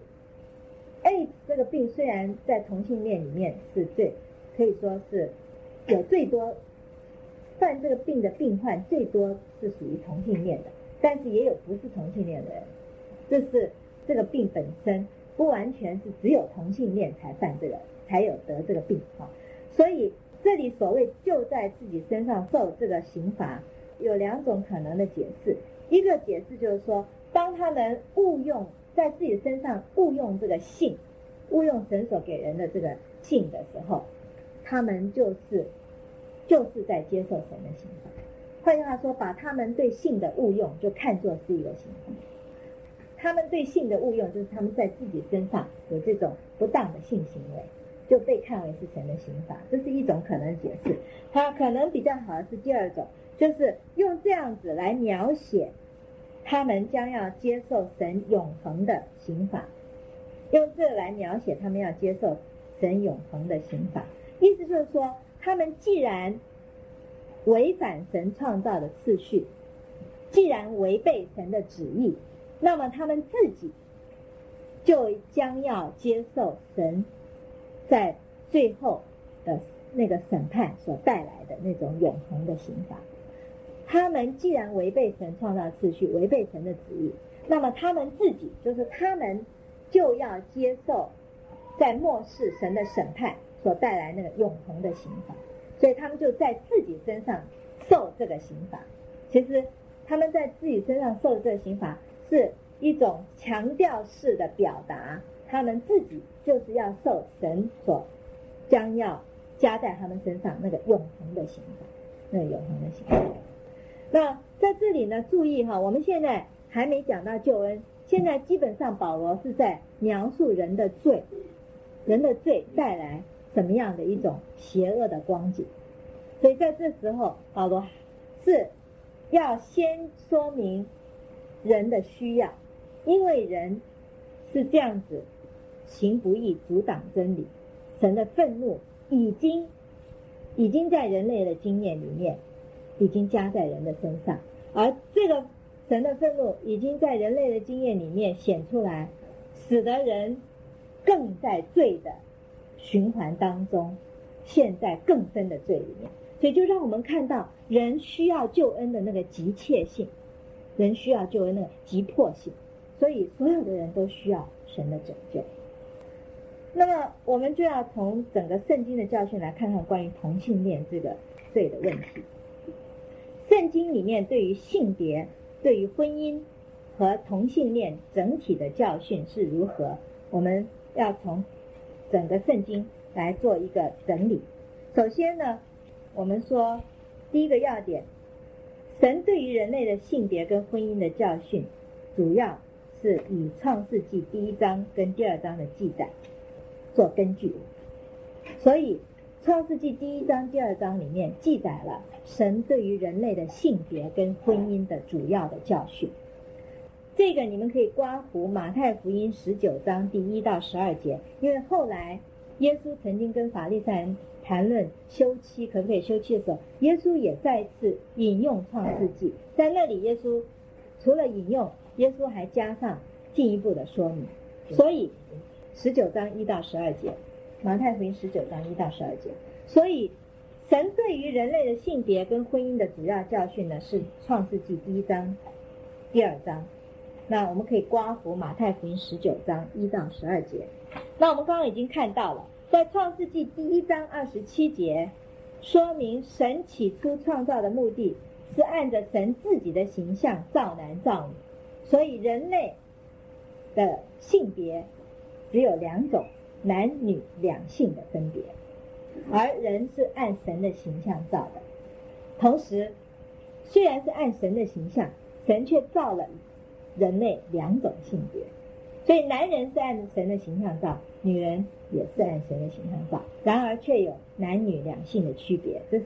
S2: A I D S 这个病虽然在同性恋里面是最可以说是有最多犯这个病的病患最多是属于同性恋的，但是也有不是同性恋的人，这是这个病本身不完全是只有同性恋才犯这个才有得这个病啊。所以这里所谓就在自己身上受这个刑罚有两种可能的解释。一个解释就是说，当他们误用在自己身上误用这个性，误用神所给人的这个性的时候，他们就是就是在接受神的刑罚。换句话说，把他们对性的误用就看作是一个刑罚。他们对性的误用就是他们在自己身上有这种不当的性行为，就被看为是神的刑罚，这是一种可能解释。它可能比较好的是第二种，就是用这样子来描写他们将要接受神永恒的刑罚，用这来描写他们要接受神永恒的刑罚。意思就是说，他们既然违反神创造的次序，既然违背神的旨意，那么他们自己就将要接受神在最后的那个审判所带来的那种永恒的刑罚。他们既然违背神创造次序，违背神的旨意，那么他们自己就是他们就要接受在末世神的审判所带来那个永恒的刑罚，所以他们就在自己身上受这个刑罚。其实他们在自己身上受这个刑罚是一种强调式的表达，他们自己就是要受神所将要加在他们身上那个永恒的刑罚，那个永恒的刑罚。那在这里呢，注意哈，我们现在还没讲到救恩，现在基本上保罗是在描述人的罪，人的罪带来什么样的一种邪恶的光景。所以在这时候保罗是要先说明人的需要，因为人是这样子行不义，阻挡真理，神的愤怒已经已经在人类的经验里面已经加在人的身上，而这个神的愤怒已经在人类的经验里面显出来，使得人更在罪的循环当中，陷在更深的罪里面。所以就让我们看到人需要救恩的那个急切性，人需要救恩的急迫性，所以所有的人都需要神的拯救。那么我们就要从整个圣经的教训来看看关于同性恋这个罪的问题。圣经里面对于性别、对于婚姻和同性恋整体的教训是如何，我们要从整个圣经来做一个整理。首先呢，我们说第一个要点，神对于人类的性别跟婚姻的教训主要是以创世纪第一章跟第二章的记载做根据，所以创世纪第一章第二章里面记载了神对于人类的性别跟婚姻的主要的教训。这个你们可以刮胡马太福音十九章第一到十二节，因为后来耶稣曾经跟法利赛人谈论休妻可不可以休妻的时候，耶稣也再次引用创世纪，在那里耶稣除了引用，耶稣还加上进一步的说明。所以十九章一到十二节，马太福音十九章一到十二节。所以神对于人类的性别跟婚姻的主要教训呢，是创世纪第一章第二章。那我们可以刮胡马太福音十九章一到十二节。那我们刚刚已经看到了，在创世纪第一章二十七节说明神起初创造的目的是按着神自己的形象造男造女，所以人类的性别只有两种，男女两性的分别，而人是按神的形象造的。同时虽然是按神的形象，神却造了人类两种性别，所以男人是按神的形象造，女人也是按神的形象造，然而却有男女两性的区别，这是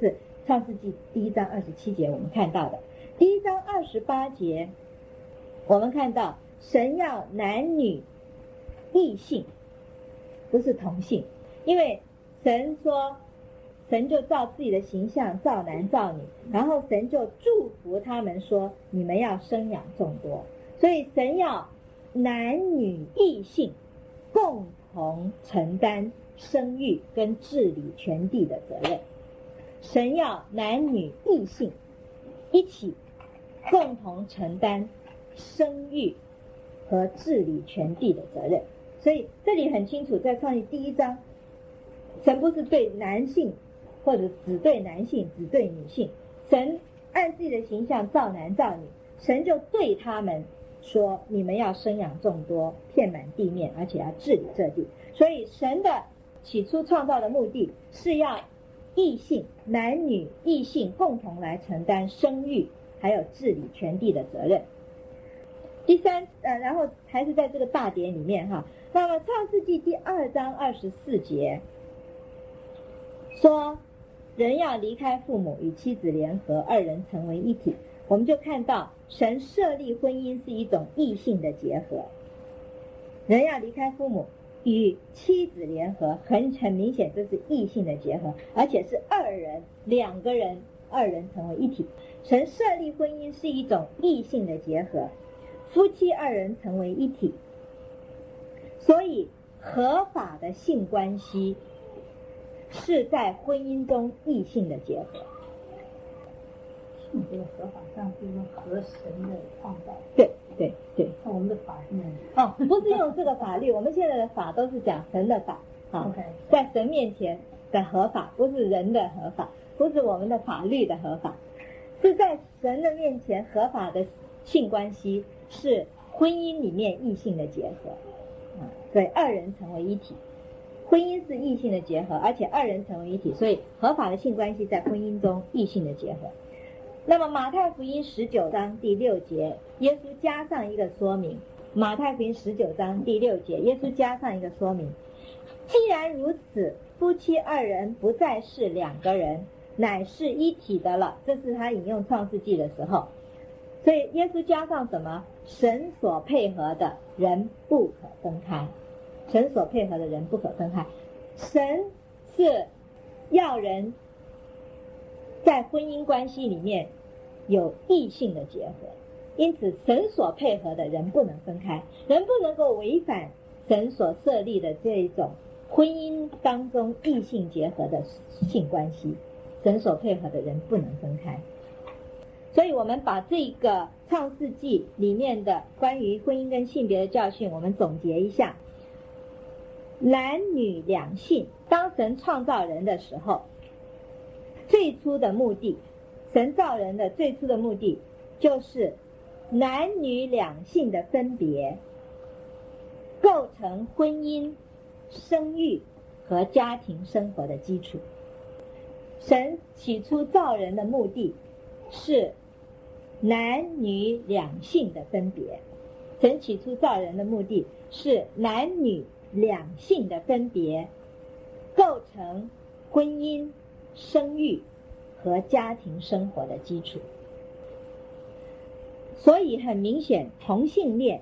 S2: 创世纪第一章二十七节我们看到的。第一章二十八节我们看到神要男女异性，不是同性，因为神说神就照自己的形象造男造女，然后神就祝福他们说你们要生养众多，所以神要男女异性共同承担生育跟治理全地的责任。神要男女异性一起共同承担生育和治理全地的责任。所以这里很清楚，在创世第一章，神不是对男性或者只对男性只对女性，神按自己的形象造男造女，神就对他们说你们要生养众多，遍满地面，而且要治理这地。所以神的起初创造的目的是要异性男女异性共同来承担生育还有治理全地的责任。第三呃，然后还是在这个大典里面哈，那么创世纪第二章二十四节说人要离开父母与妻子联合，二人成为一体。我们就看到神设立婚姻是一种异性的结合，人要离开父母与妻子联合，很很明显这是异性的结合，而且是二人两个人二人成为一体。神设立婚姻是一种异性的结合，夫妻二人成为一体，所以合法的性关系是在婚姻中异性的结合。
S5: 性这个合法上是用合神的创造，
S2: 对对对。
S5: 那我们的法律
S2: 哦，不是用这个法律，我们现在的法都是讲神的法啊，
S5: OK
S2: 在神面前的合法，不是人的合法，不是我们的法律的合法，是在神的面前合法的性关系，是婚姻里面异性的结合啊，所以二人成为一体。婚姻是异性的结合，而且二人成为一体，所以合法的性关系在婚姻中异性的结合。那么马太福音十九章第六节，耶稣加上一个说明。马太福音十九章第六节，耶稣加上一个说明：既然如此，夫妻二人不再是两个人，乃是一体的了。这是他引用创世纪的时候，所以耶稣加上什么？神所配合的人不可分开。神所配合的人不可分开。神是要人在婚姻关系里面有异性的结合，因此神所配合的人不能分开，人不能够违反神所设立的这一种婚姻当中异性结合的性关系，神所配合的人不能分开。所以我们把这个创世纪里面的关于婚姻跟性别的教训我们总结一下。男女两性，当神创造人的时候，最初的目的，神造人的最初的目的就是男女两性的分别构成婚姻、生育和家庭生活的基础。神起初造人的目的是男女两性的分别，神起初造人的目的是男女两性的分别构成婚姻、生育和家庭生活的基础。所以很明显，同性恋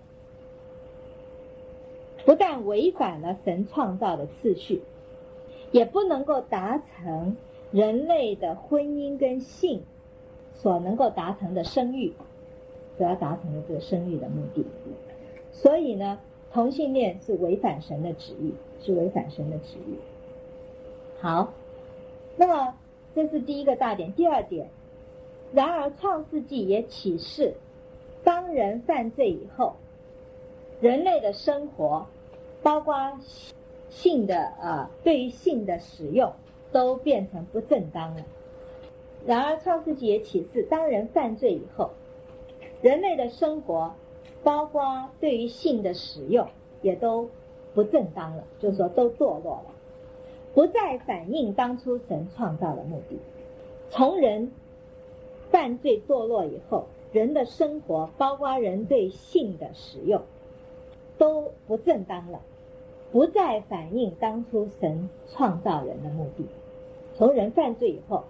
S2: 不但违反了神创造的次序，也不能够达成人类的婚姻跟性所能够达成的生育，所要达成的这个生育的目的。所以呢，同性恋是违反神的旨意，是违反神的旨意。好，那么这是第一个大点。第二点，然而创世纪也启示，当人犯罪以后，人类的生活包括性的呃对于性的使用都变成不正当了。然而创世纪也启示，当人犯罪以后，人类的生活包括对于性的使用也都不正当了，就是说都堕落了，不再反映当初神创造的目的。从人犯罪堕落以后，人的生活包括人对性的使用都不正当了，不再反映当初神创造人的目的。从人犯罪以后，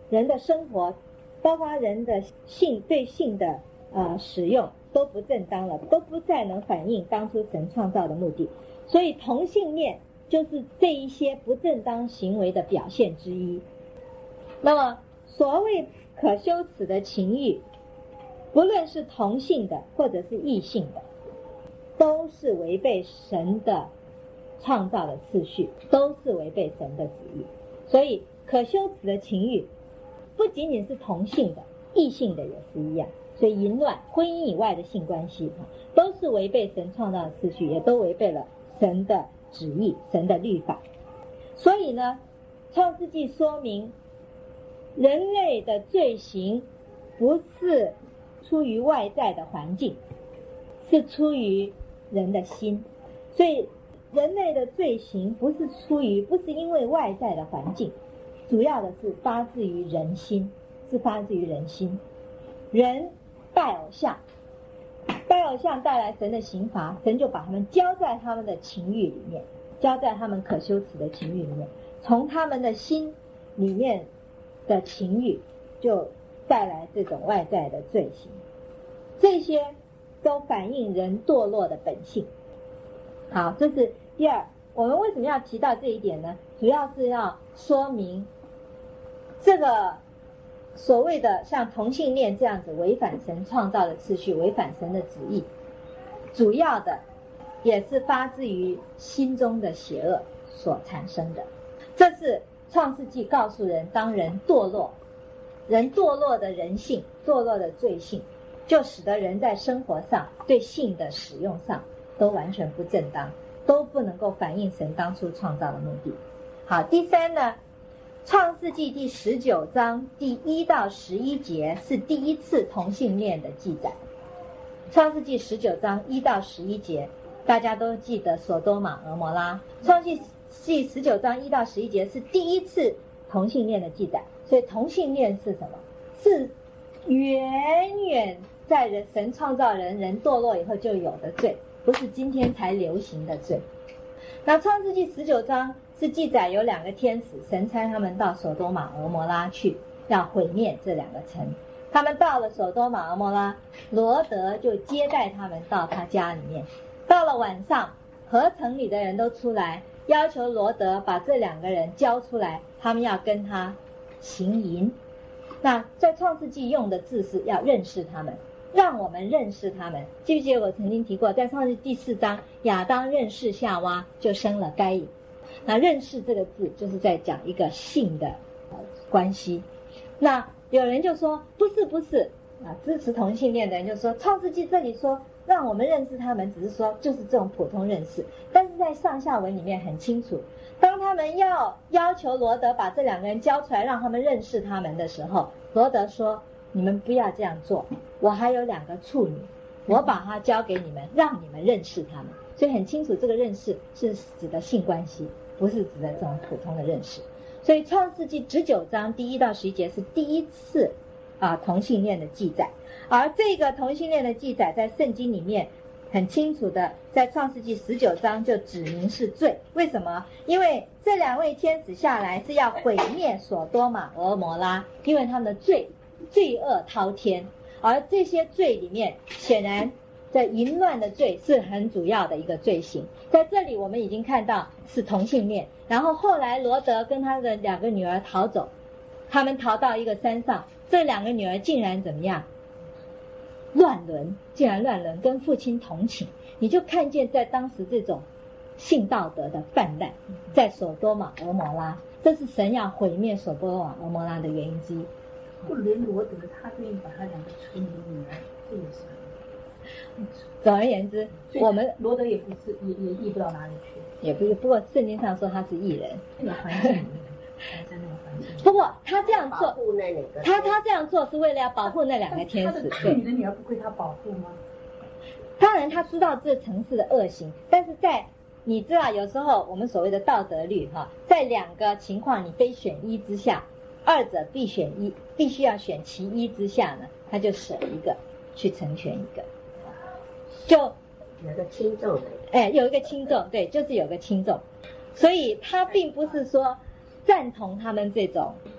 S2: 人的生活，包括人的性对性的呃使用都不正当了，都不再能反映当初神创造的目的。所以同性恋就是这一些不正当行为的表现之一。那么所谓可羞耻的情欲，不论是同性的或者是异性的，都是违背神的创造的次序，都是违背神的旨意。所以可羞耻的情欲不仅仅是同性的，异性的也是一样。所以淫乱、婚姻以外的性关系都是违背神创造的次序，也都违背了神的旨意、神的律法。所以呢，创世纪说明人类的罪行不是出于外在的环境，是出于人的心。所以人类的罪行不是出于不是因为外在的环境，主要的是发自于人心，是发自于人心。人拜偶像，拜偶像带来神的刑罚，神就把他们交在他们的情欲里面，交在他们可羞耻的情欲里面，从他们的心里面的情欲就带来这种外在的罪行。这些都反映人堕落的本性。好，这是第二。我们为什么要提到这一点呢？主要是要说明这个所谓的像同性恋这样子违反神创造的次序，违反神的旨意，主要的也是发自于心中的邪恶所产生的。这是创世纪告诉人，当人堕落，人堕落的人性，堕落的罪性，就使得人在生活上对性的使用上都完全不正当，都不能够反映神当初创造的目的。好，第三呢，创世纪第十九章第一到十一节是第一次同性恋的记载。创世纪十九章一到十一节，大家都记得索多玛俄摩拉。创世纪十九章一到十一节是第一次同性恋的记载。所以同性恋是什么？是远远在人神创造人，人堕落以后就有的罪，不是今天才流行的罪。那创世纪十九章是记载有两个天使，神差他们到索多玛俄摩拉去，要毁灭这两个城。他们到了索多玛俄摩拉，罗德就接待他们到他家里面。到了晚上，合城里的人都出来，要求罗德把这两个人交出来，他们要跟他行淫。那在创世纪用的字是要认识他们，让我们认识他们。记不记得我曾经提过，在创世纪第四章，亚当认识夏娃，就生了该隐。那认识这个字就是在讲一个性的、呃、关系。那有人就说不是不是啊，支持同性恋的人就说创世纪这里说让我们认识他们，只是说就是这种普通认识，但是在上下文里面很清楚，当他们要要求罗德把这两个人交出来让他们认识他们的时候，罗德说你们不要这样做，我还有两个处女，我把它交给你们，让你们认识他们。所以很清楚这个认识是指的性关系，不是指的这种普通的认识。所以创世纪十九章第一到十一节是第一次啊同性恋的记载，而这个同性恋的记载在圣经里面很清楚的，在创世纪十九章就指明是罪。为什么？因为这两位天使下来是要毁灭索多玛俄摩拉，因为他们的罪罪恶滔天，而这些罪里面显然这淫乱的罪是很主要的一个罪行。在这里我们已经看到是同性恋，然后后来罗德跟他的两个女儿逃走，他们逃到一个山上，这两个女儿竟然怎么样？乱伦，竟然乱伦，跟父亲同寝。你就看见在当时这种性道德的泛滥，在索多玛俄摩拉，这是神要毁灭索多玛俄摩拉的原因之一。
S5: 不连罗德他愿意把他两个处女女儿，这也是。
S2: 总而言之，我们
S5: 罗德也不是也也异不到哪里去，
S2: 也不是。不过圣经上说他是异人，
S5: 那个环境里面，还在那个环境。
S2: 不过他这样做，
S3: 那
S2: 他他这样做是为了要保护那两个天使。对，
S5: 你的女儿不归他保护吗？
S2: 当然他知道这城市的恶行，但是在你知道有时候我们所谓的道德律哈，在两个情况你非选一之下，二者必选一，必须要选其一之下呢，他就舍一个去成全一个。就
S3: 有个轻重的，
S2: 哎，有一个轻重，对，就是有个轻重，所以他并不是说赞同他们这种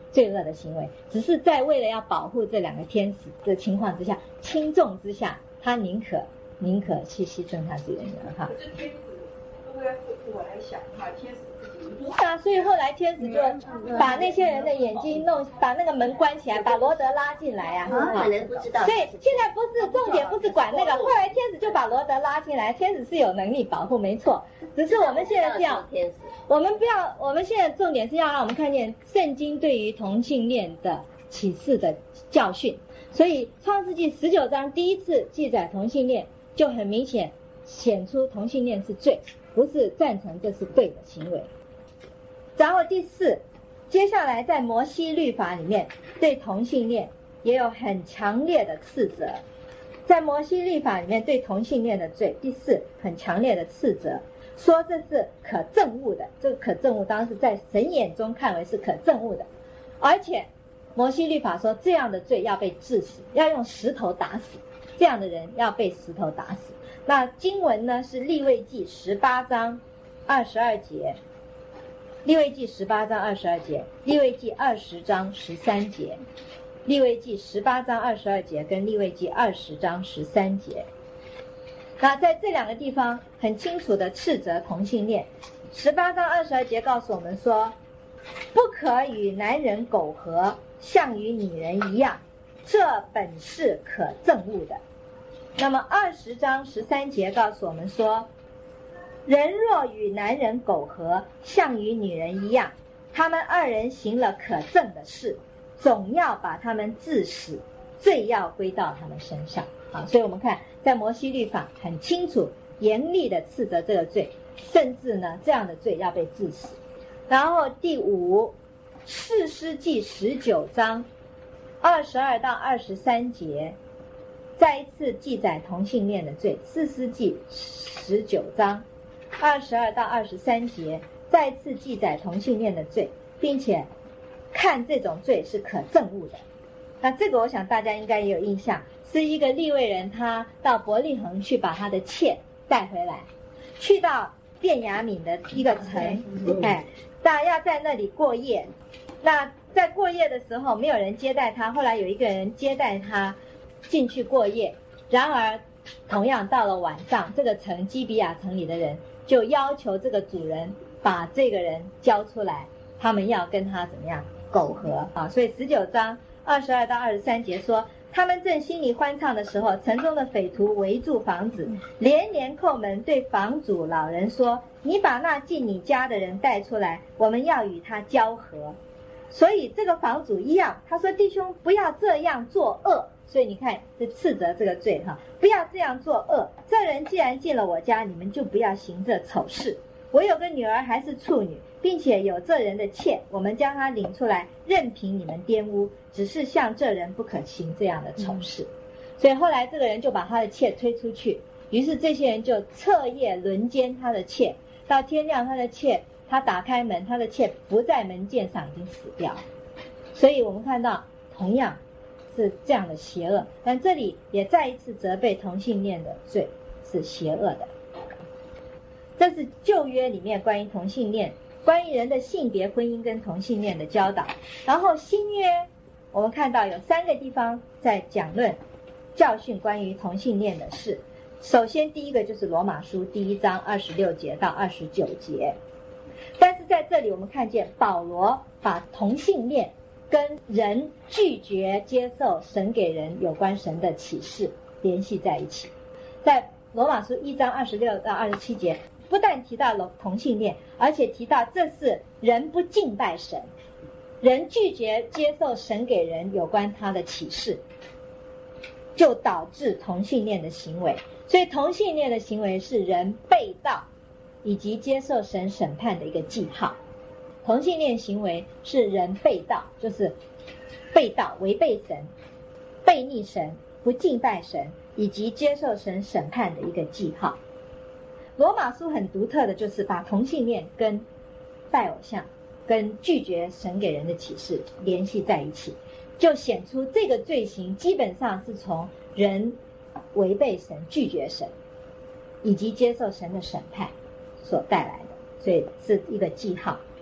S2: 罪恶的行为，只是在为了要保护这两个天使的情况之下，轻重之下，他宁可宁可去牺牲他自己的女儿哈。
S6: 可是天使如果要我来想的话，天使自己
S2: 不是啊，所以后来天使就把那些人的眼睛弄，把那个门关起来，把罗德拉进来啊。
S3: 可能不知道。
S2: 所以现在不是重点，不是管那个，后来天使就把罗德拉进来，天使是有能力保护，没错。只是我们现在这样，我们不要，我们现在重点是要让我们看见圣经对于同性恋的启示的教训。所以创世纪十九章第一次记载同性恋，就很明显显出同性恋是罪，不是赞成这是对的行为。然后第四，接下来在摩西律法里面对同性恋也有很强烈的斥责。在摩西律法里面对同性恋的罪，第四很强烈的斥责，说这是可憎恶的，这个可憎恶当然是在神眼中看为是可憎恶的，而且摩西律法说这样的罪要被治死，要用石头打死，这样的人要被石头打死。那经文呢是利未记十八章二十二节，利未记十八章二十二节，利未记二十章十三节，利未记十八章二十二节跟利未记二十章十三节。那在这两个地方很清楚的斥责同性恋。十八章二十二节告诉我们说，不可与男人苟合，像与女人一样，这本是可憎恶的。那么二十章十三节告诉我们说，人若与男人苟合，像与女人一样，他们二人行了可憎的事，总要把他们治死，罪要归到他们身上。啊，所以我们看在摩西律法很清楚严厉的斥责这个罪，甚至呢这样的罪要被治死。然后第五，士师记十九章二十二到二十三节再一次记载同性恋的罪。士师记十九章二十二到二十三节再一次记载同性恋的罪，并且看这种罪是可憎恶的。那这个我想大家应该也有印象，是一个利未人，他到伯利恒去把他的妾带回来，去到便雅悯的一个城，哎，大家要在那里过夜。那在过夜的时候没有人接待他，后来有一个人接待他进去过夜。然而同样到了晚上，这个城基比亚城里的人就要求这个主人把这个人交出来，他们要跟他怎么样苟合啊。所以十九章二十二到二十三节说，他们正心里欢畅的时候，城中的匪徒围住房子，连连叩门，对房主老人说，你把那进你家的人带出来，我们要与他交合。所以这个房主一样，他说，弟兄不要这样作恶。所以你看是斥责这个罪哈，不要这样作恶，这人既然进了我家，你们就不要行这丑事。我有个女儿还是处女，并且有这人的妾，我们将她领出来，任凭你们玷污，只是像这人不可行这样的丑事。所以后来这个人就把他的妾推出去，于是这些人就彻夜轮奸他的妾，到天亮他的妾，他打开门，他的妾不在门键上，已经死掉了。所以我们看到同样是这样的邪恶，但这里也再一次责备同性恋的罪是邪恶的。这是旧约里面关于同性恋，关于人的性别婚姻跟同性恋的教导。然后新约我们看到有三个地方在讲论教训关于同性恋的事。首先第一个就是罗马书第一章二十六节到二十九节，但是在这里我们看见保罗把同性恋跟人拒绝接受神给人有关神的启示联系在一起。在罗马书一章二十六到二十七节不但提到了同性恋，而且提到这是人不敬拜神，人拒绝接受神给人有关他的启示，就导致同性恋的行为。所以同性恋的行为是人背道以及接受神审判的一个记号。同性恋行为是人背道，就是背道违背神，背逆神，不敬拜神，以及接受神审判的一个记号。罗马书很独特的就是把同性恋跟拜偶像跟拒绝神给人的启示联系在一起，就显出这个罪行基本上是从人违背神，拒绝神以及接受神的审判所带来的，所以是一个记号。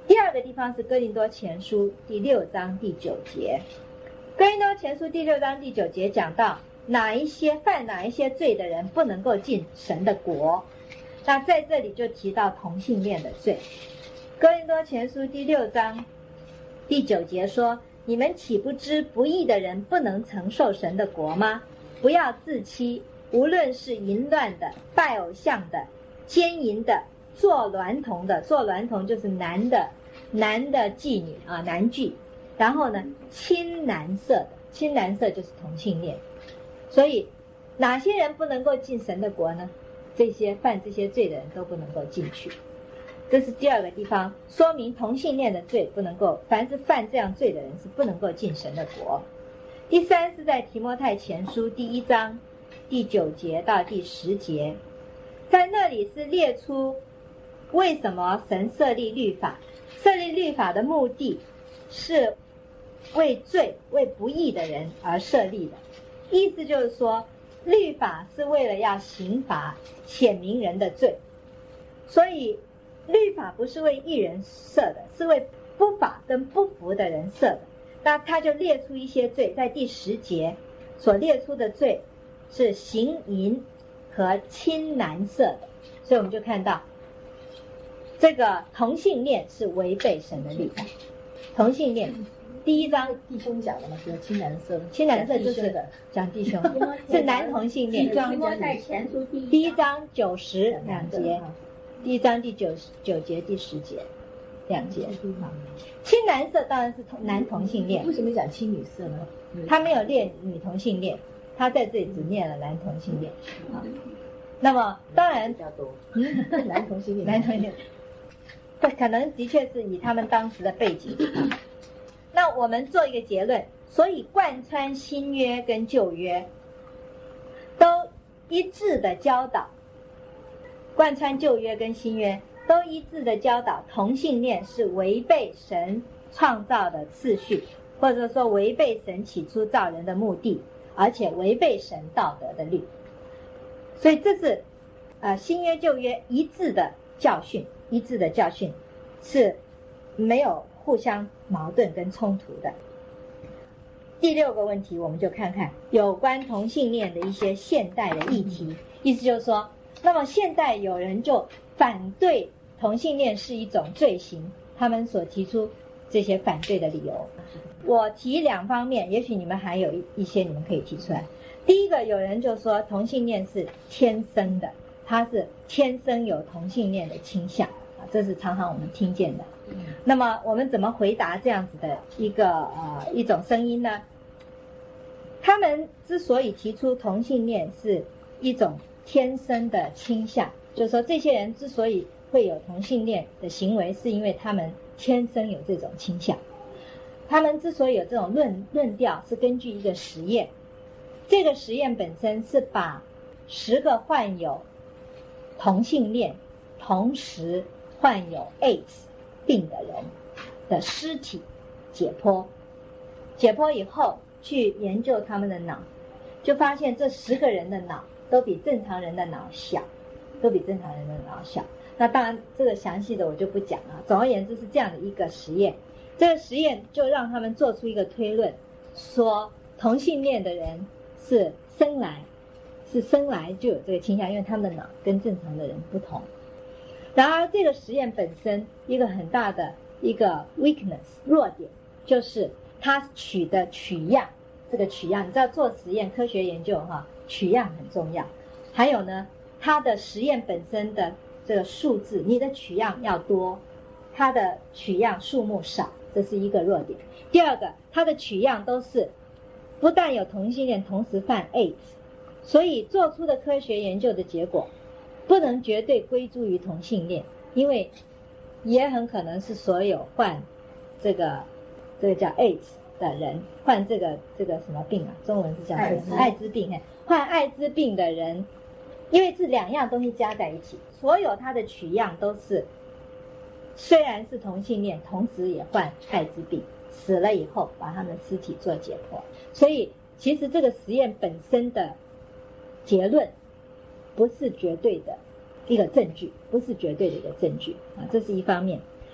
S2: 第二个地方是哥林多前书第六章第九节。哥林多前书第六章第九节讲到哪一些犯哪一些罪的人不能够进神的国，那在这里就提到同性恋的罪。哥林多前书第六章第九节说，你们岂不知不义的人不能承受神的国吗？不要自欺，无论是淫乱的、拜偶像的、奸淫的、做娈童的，做娈童就是男的男的妓女啊，男妓。然后呢，亲男色的，亲男色就是同性恋。所以哪些人不能够进神的国呢？这些犯这些罪的人都不能够进去。这是第二个地方，说明同性恋的罪不能够，凡是犯这样罪的人是不能够进神的国。第三是在提摩太前书第一章第九节到第十节，在那里是列出为什么神设立律法，设立律法的目的是为罪为不义的人而设立的。意思就是说，律法是为了要刑罚显明人的罪，所以律法不是为义人设的，是为不法跟不服的人设的。那他就列出一些罪，在第十节所列出的罪是行淫和亲男色的。所以我们就看到这个同性恋是违背神的律法。同性恋第一章
S5: 弟兄讲的嘛，就是亲男色，
S2: 亲男色就是讲弟兄，是男同性恋。
S4: 提摩太前书第
S2: 第一章九十两节，第一章第九九节第十节两节。亲男色当然是同男同性恋。
S5: 为什么讲亲女色呢？
S2: 他没有列女同性恋，他在这里只念了男同性恋。啊，那么当然
S5: 比较多，嗯，男同性恋，
S2: 男同性恋，可能的确是以他们当时的背景。那我们做一个结论，所以贯穿新约跟旧约都一致的教导，贯穿旧约跟新约都一致的教导，同性恋是违背神创造的次序，或者说违背神起初造人的目的，而且违背神道德的律。所以这是呃新约旧约一致的教训，一致的教训是没有互相矛盾跟冲突的。第六个问题，我们就看看有关同性恋的一些现代的议题。意思就是说，那么现代有人就反对同性恋是一种罪行，他们所提出这些反对的理由。我提两方面，也许你们还有一一些你们可以提出来。第一个，有人就说同性恋是天生的，他是天生有同性恋的倾向啊，这是常常我们听见的。那么我们怎么回答这样子的一个呃一种声音呢？他们之所以提出同性恋是一种天生的倾向，就是说这些人之所以会有同性恋的行为，是因为他们天生有这种倾向。他们之所以有这种论论调，是根据一个实验。这个实验本身是把十个患有同性恋同时患有 A I D S 病的人的尸体解剖，解剖以后去研究他们的脑，就发现这十个人的脑都比正常人的脑小，都比正常人的脑小。那当然这个详细的我就不讲了。总而言之是这样的一个实验，这个实验就让他们做出一个推论，说同性恋的人是生来是生来就有这个倾向，因为他们的脑跟正常的人不同。然而这个实验本身一个很大的一个 weakness 弱点，就是他取的取样，这个取样你知道做实验科学研究哈，取样很重要。还有呢，它的实验本身的这个数字，你的取样要多，它的取样数目少，这是一个弱点。第二个，它的取样都是不但有同性恋，同时犯 A I D S， 所以做出的科学研究的结果不能绝对归诸于同性恋，因为也很可能是所有患这个这个叫 A I D S 的人，患这个这个什么病啊？中文是叫艾滋艾滋病，患艾滋病的人，因为是两样东西加在一起，所有他的取样都是虽然是同性恋，同时也患艾滋病，死了以后把他们的尸体做解剖。所以其实这个实验本身的结论不是绝对的一个证据，不是绝对的一个证据啊，这是一方面。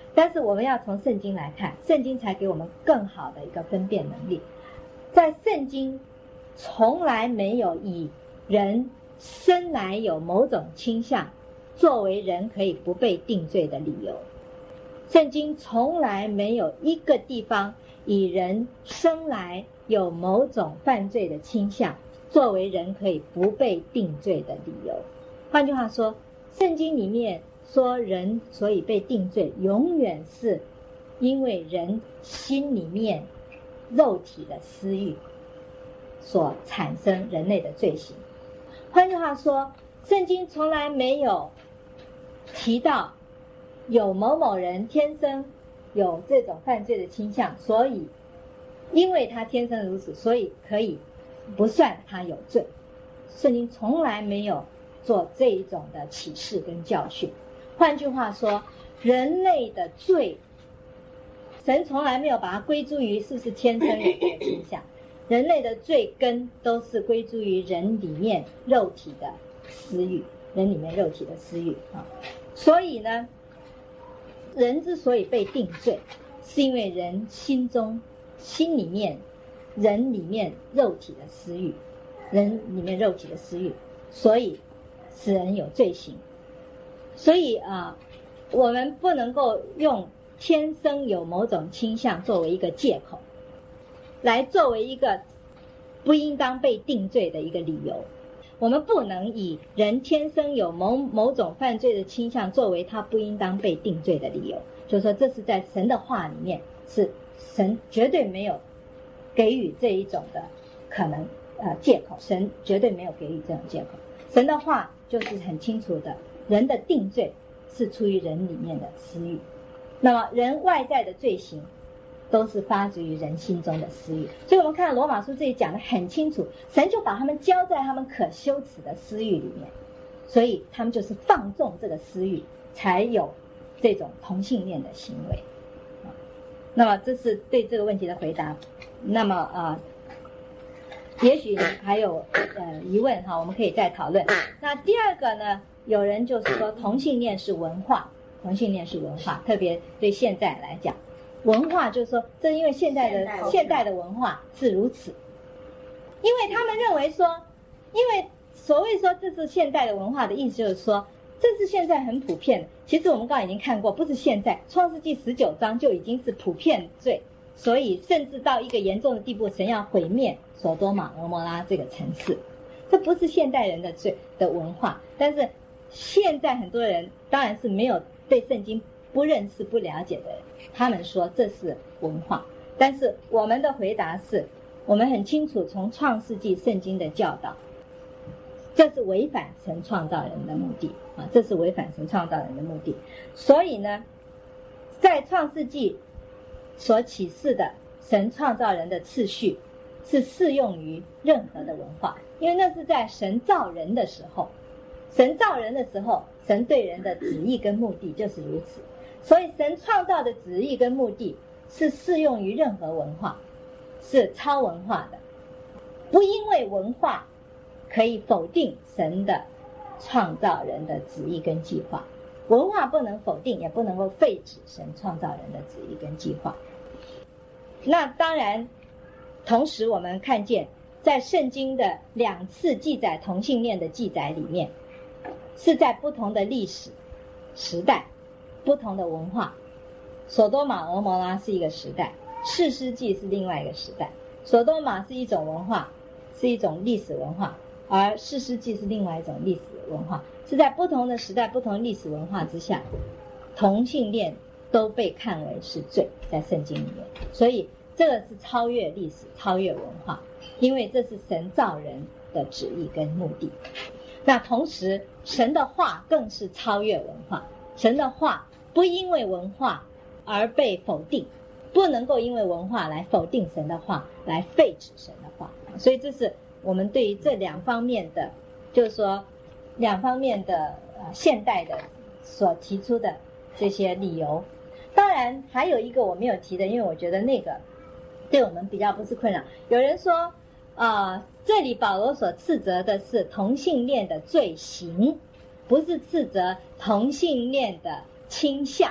S2: 但是我们要从圣经来看，圣经才给我们更好的一个分辨能力。在圣经从来没有以人生来有某种倾向作为人可以不被定罪的理由。圣经从来没有一个地方以人生来有某种犯罪的倾向作为人可以不被定罪的理由。换句话说，圣经里面说人所以被定罪，永远是因为人心里面肉体的私欲所产生人类的罪行。换句话说，圣经从来没有提到有某某人天生有这种犯罪的倾向，所以因为他天生如此，所以可以不算他有罪。圣经从来没有做这一种的启示跟教训。换句话说，人类的罪，神从来没有把它归诸于是不是天生有这个倾向。人类的罪根都是归诸于人里面肉体的私欲，人里面肉体的私欲啊。所以呢，人之所以被定罪，是因为人心中心里面人里面肉体的私欲，人里面肉体的私欲，所以使人有罪行。所以啊，我们不能够用天生有某种倾向作为一个借口，来作为一个不应当被定罪的一个理由。我们不能以人天生有某某种犯罪的倾向作为他不应当被定罪的理由，就是说这是在神的话里面，是神绝对没有给予这一种的可能呃借口，神绝对没有给予这种借口。神的话就是很清楚的，人的定罪是出于人里面的私欲，那么人外在的罪行都是发自于人心中的私欲。所以我们看罗马书这里讲得很清楚，神就把他们交在他们可羞耻的私欲里面，所以他们就是放纵这个私欲，才有这种同性恋的行为。那么这是对这个问题的回答。那么呃，也许还有呃疑问哈，我们可以再讨论。那第二个呢，有人就是说同性恋是文化，同性恋是文化，特别对现在来讲，文化就是说，这因为现代的现代的文化是如此，因为他们认为说，因为所谓说这是现代的文化的意思，就是说这是现在很普遍的。其实我们刚刚已经看过，不是现在，创世纪十九章就已经是普遍罪，所以甚至到一个严重的地步，神要毁灭所多玛俄摩拉这个城市。这不是现代人的罪的文化，但是现在很多人当然是没有对圣经不认识不了解的人，他们说这是文化。但是我们的回答是，我们很清楚从创世纪圣经的教导，这是违反神创造人的目的啊，这是违反神创造人的目的。所以呢，在创世纪所启示的神创造人的次序是适用于任何的文化，因为那是在神造人的时候，神造人的时候，神对人的旨意跟目的就是如此。所以神创造的旨意跟目的是适用于任何文化，是超文化的，不因为文化可以否定神的创造人的旨意跟计划，文化不能否定，也不能够废止神创造人的旨意跟计划。那当然同时我们看见在圣经的两次记载同性恋的记载里面，是在不同的历史时代，不同的文化。所多玛俄摩拉是一个时代，士师记是另外一个时代。所多玛是一种文化，是一种历史文化，而士师记是另外一种历史文化，是在不同的时代不同历史文化之下，同性恋都被看为是罪，在圣经里面。所以这个是超越历史，超越文化，因为这是神造人的旨意跟目的。那同时神的话更是超越文化，神的话不因为文化而被否定，不能够因为文化来否定神的话，来废止神的话。所以这是我们对于这两方面的，就是说两方面的呃现代的所提出的这些理由。当然还有一个我没有提的，因为我觉得那个对我们比较不是困扰。有人说呃，这里保罗所斥责的是同性恋的罪行，不是斥责同性恋的倾向。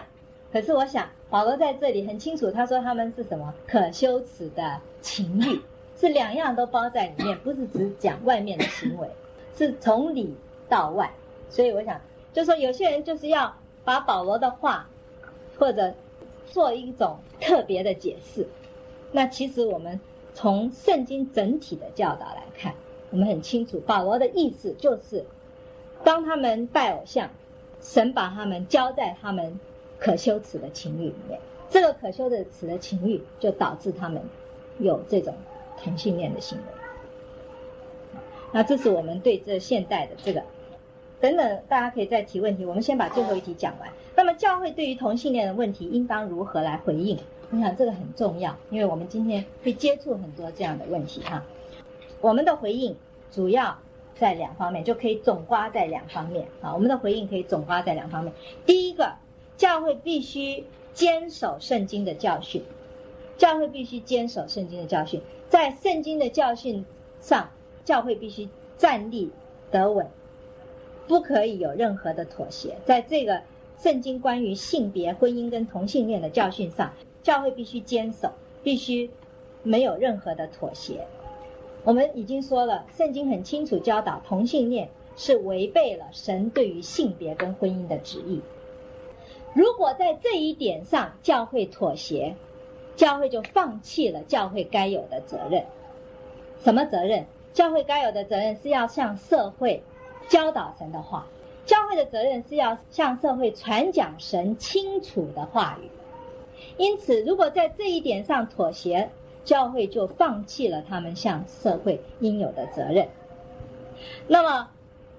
S2: 可是我想保罗在这里很清楚，他说他们是什么？可羞耻的情欲，是两样都包在里面，不是只讲外面的行为，是从里到外。所以我想就说有些人就是要把保罗的话或者做一种特别的解释，那其实我们从圣经整体的教导来看，我们很清楚保罗的意思就是当他们拜偶像，神把他们交在他们可羞耻的情欲里面，这个可羞耻的情欲就导致他们有这种同性恋的行为。那这是我们对这现代的这个等等，大家可以再提问题，我们先把最后一题讲完。那么教会对于同性恋的问题应当如何来回应？我想这个很重要，因为我们今天会接触很多这样的问题哈。我们的回应主要在两方面，就可以总括在两方面啊。我们的回应可以总括在两方面。第一个，教会必须坚守圣经的教训，教会必须坚守圣经的教训，在圣经的教训上，教会必须站立得稳，不可以有任何的妥协。在这个圣经关于性别、婚姻跟同性恋的教训上，教会必须坚守，必须没有任何的妥协。我们已经说了，圣经很清楚教导同性恋是违背了神对于性别跟婚姻的旨意。如果在这一点上教会妥协，教会就放弃了教会该有的责任。什么责任？教会该有的责任是要向社会教导神的话，教会的责任是要向社会传讲神清楚的话语。因此如果在这一点上妥协，教会就放弃了他们向社会应有的责任。那么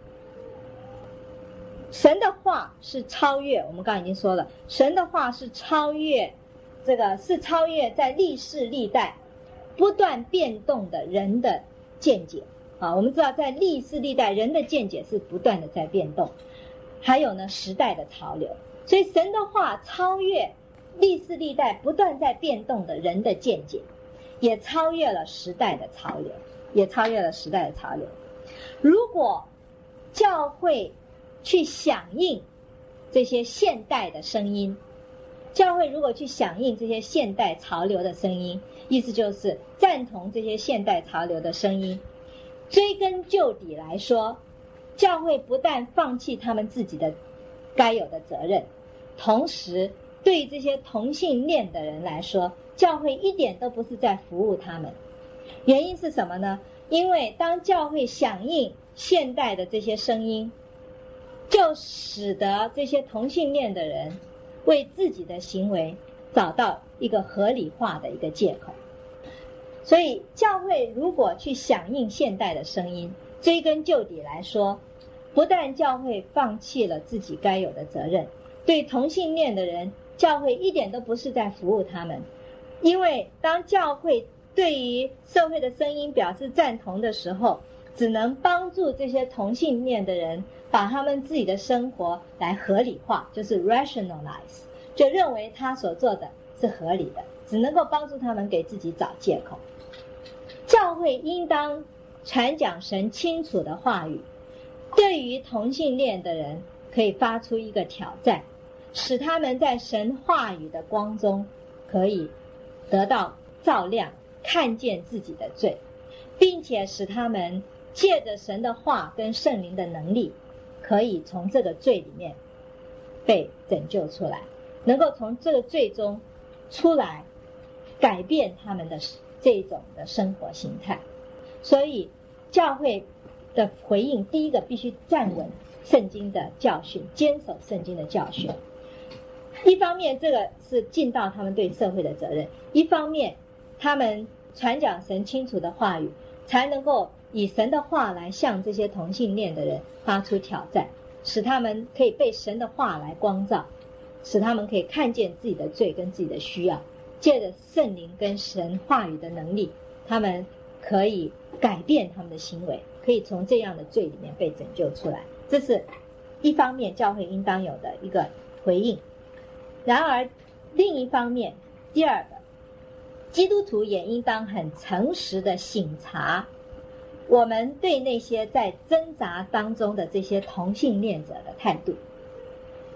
S2: 神的话是超越，我们刚才已经说了，神的话是超越这个是超越在历世历代不断变动的人的见解啊。我们知道在历世历代人的见解是不断的在变动，还有呢时代的潮流，所以神的话超越历世历代不断在变动的人的见解，也超越了时代的潮流，也超越了时代的潮流。如果教会去响应这些现代的声音，教会如果去响应这些现代潮流的声音，意思就是赞同这些现代潮流的声音，追根究底来说，教会不但放弃他们自己的该有的责任，同时对于这些同性恋的人来说，教会一点都不是在服务他们。原因是什么呢？因为当教会响应现代的这些声音，就使得这些同性恋的人为自己的行为找到一个合理化的一个借口。所以教会如果去响应现代的声音，追根究底来说，不但教会放弃了自己该有的责任，对同性恋的人，教会一点都不是在服务他们。因为当教会对于社会的声音表示赞同的时候，只能帮助这些同性恋的人把他们自己的生活来合理化，就是 rationalize， 就认为他所做的是合理的，只能够帮助他们给自己找借口。教会应当传讲神清楚的话语，对于同性恋的人可以发出一个挑战，使他们在神话语的光中可以得到照亮，看见自己的罪，并且使他们借着神的话跟圣灵的能力，可以从这个罪里面被拯救出来，能够从这个罪中出来，改变他们的这种的生活形态。所以教会的回应，第一个必须站稳圣经的教训，坚守圣经的教训。一方面这个是尽到他们对社会的责任，一方面他们传讲神清楚的话语，才能够以神的话来向这些同性恋的人发出挑战，使他们可以被神的话来光照，使他们可以看见自己的罪跟自己的需要，借着圣灵跟神话语的能力，他们可以改变他们的行为，可以从这样的罪里面被拯救出来。这是一方面教会应当有的一个回应。然而另一方面，第二个，基督徒也应当很诚实的省察我们对那些在挣扎当中的这些同性恋者的态度。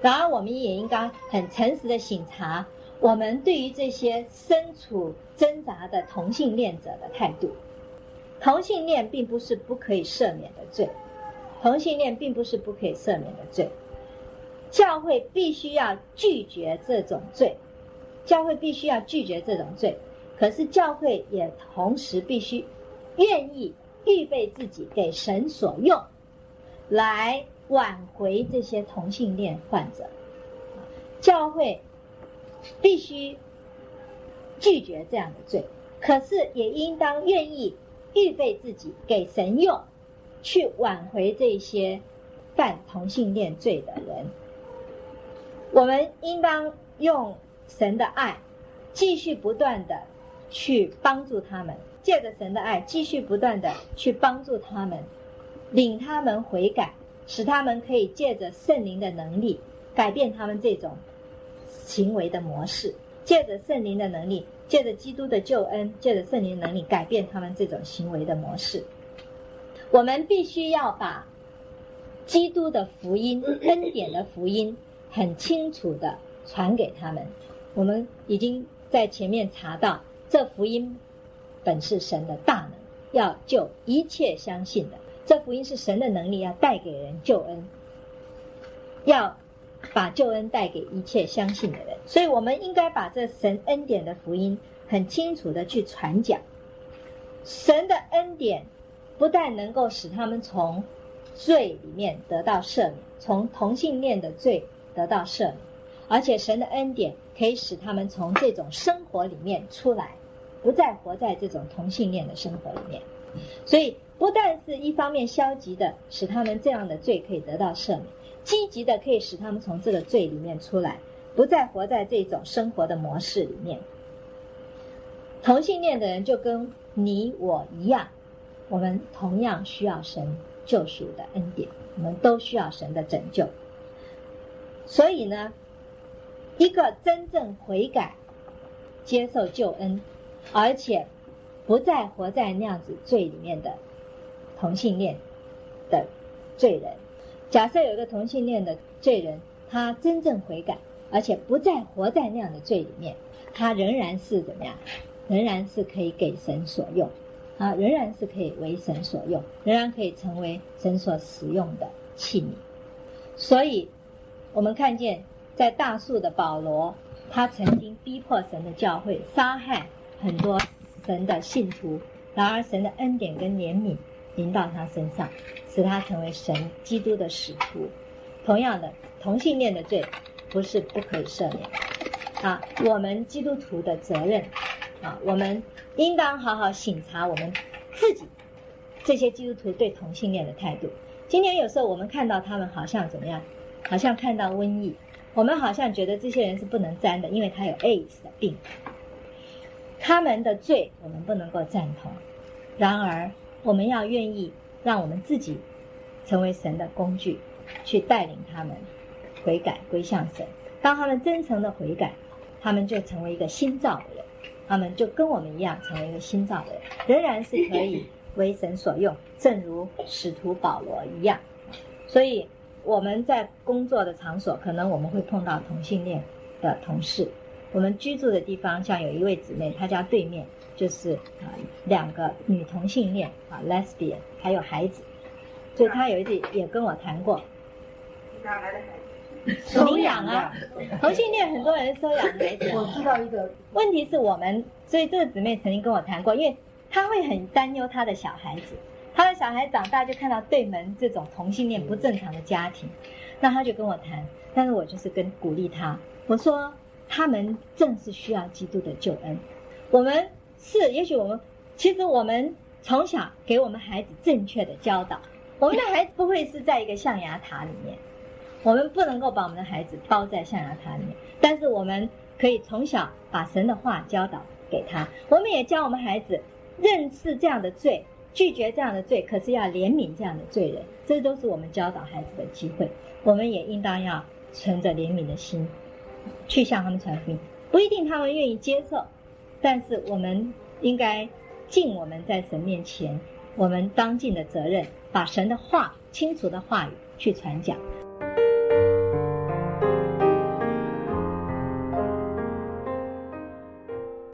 S2: 然而我们也应该很诚实的省察我们对于这些身处挣扎的同性恋者的态度。同性恋并不是不可以赦免的罪，同性恋并不是不可以赦免的罪，教会必须要拒绝这种罪，教会必须要拒绝这种罪。可是教会也同时必须愿意预备自己给神所用，来挽回这些同性恋患者。教会必须拒绝这样的罪，可是也应当愿意预备自己给神用，去挽回这些犯同性恋罪的人。我们应当用神的爱继续不断的去帮助他们，借着神的爱继续不断的去帮助他们，领他们悔改，使他们可以借着圣灵的能力改变他们这种行为的模式，借着圣灵的能力，借着基督的救恩，借着圣灵的能力改变他们这种行为的模式。我们必须要把基督的福音，恩典的福音很清楚的传给他们。我们已经在前面查到，这福音本是神的大能，要救一切相信的。这福音是神的能力，要带给人救恩，要把救恩带给一切相信的人。所以我们应该把这神恩典的福音很清楚的去传讲。神的恩典不但能够使他们从罪里面得到赦免，从同性恋的罪得到赦免，而且神的恩典可以使他们从这种生活里面出来，不再活在这种同性恋的生活里面。所以不但是一方面消极的使他们这样的罪可以得到赦免，积极的可以使他们从这个罪里面出来，不再活在这种生活的模式里面。同性恋的人就跟你我一样，我们同样需要神救赎的恩典，我们都需要神的拯救。所以呢，一个真正悔改接受救恩，而且不再活在那样子罪里面的同性恋的罪人，假设有一个同性恋的罪人，他真正悔改，而且不再活在那样的罪里面，他仍然是怎么样？仍然是可以给神所用啊，仍然是可以为神所用，仍然可以成为神所使用的器皿。所以我们看见在大树的保罗，他曾经逼迫神的教会，杀害很多神的信徒，然而神的恩典跟怜悯临到他身上，使他成为神基督的使徒。同样的，同性恋的罪不是不可以赦免啊，我们基督徒的责任啊，我们应当好好省察我们自己这些基督徒对同性恋的态度。今天有时候我们看到他们好像怎么样，好像看到瘟疫，我们好像觉得这些人是不能沾的，因为他有 A I D S 的病，他们的罪我们不能够赞同。然而我们要愿意让我们自己成为神的工具，去带领他们悔改归向神。当他们真诚的悔改，他们就成为一个新造的人，他们就跟我们一样成为一个新造的人，仍然是可以为神所用，正如使徒保罗一样。所以我们在工作的场所，可能我们会碰到同性恋的同事，我们居住的地方，像有一位姊妹，她家对面就是啊两个女同性恋啊 lesbian， 还有孩子，所以她有一次也跟我谈过。
S6: 哪来的孩子？
S2: 收养啊，同性恋很多人收养孩子。
S5: 我知道一个，
S2: 问题是我们，所以这个姊妹曾经跟我谈过，因为她会很担忧她的小孩子，她的小孩长大就看到对门这种同性恋不正常的家庭，那她就跟我谈，但是我就是跟鼓励她，我说他们正是需要基督的救恩。我们是，也许我们其实我们从小给我们孩子正确的教导，我们的孩子不会是在一个象牙塔里面，我们不能够把我们的孩子包在象牙塔里面，但是我们可以从小把神的话教导给他。我们也教我们孩子认识这样的罪，拒绝这样的罪，可是要怜悯这样的罪人，这都是我们教导孩子的机会。我们也应当要存着怜悯的心去向他们传福音，不一定他们愿意接受，但是我们应该尽我们在神面前我们当尽的责任，把神的话，清楚的话语去传讲。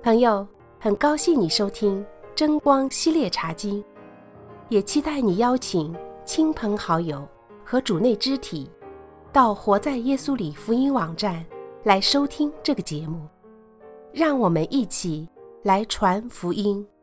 S1: 朋友，很高兴你收听真光系列查经，也期待你邀请亲朋好友和主内肢体到活在耶稣里福音网站来收听这个节目，让我们一起来传福音。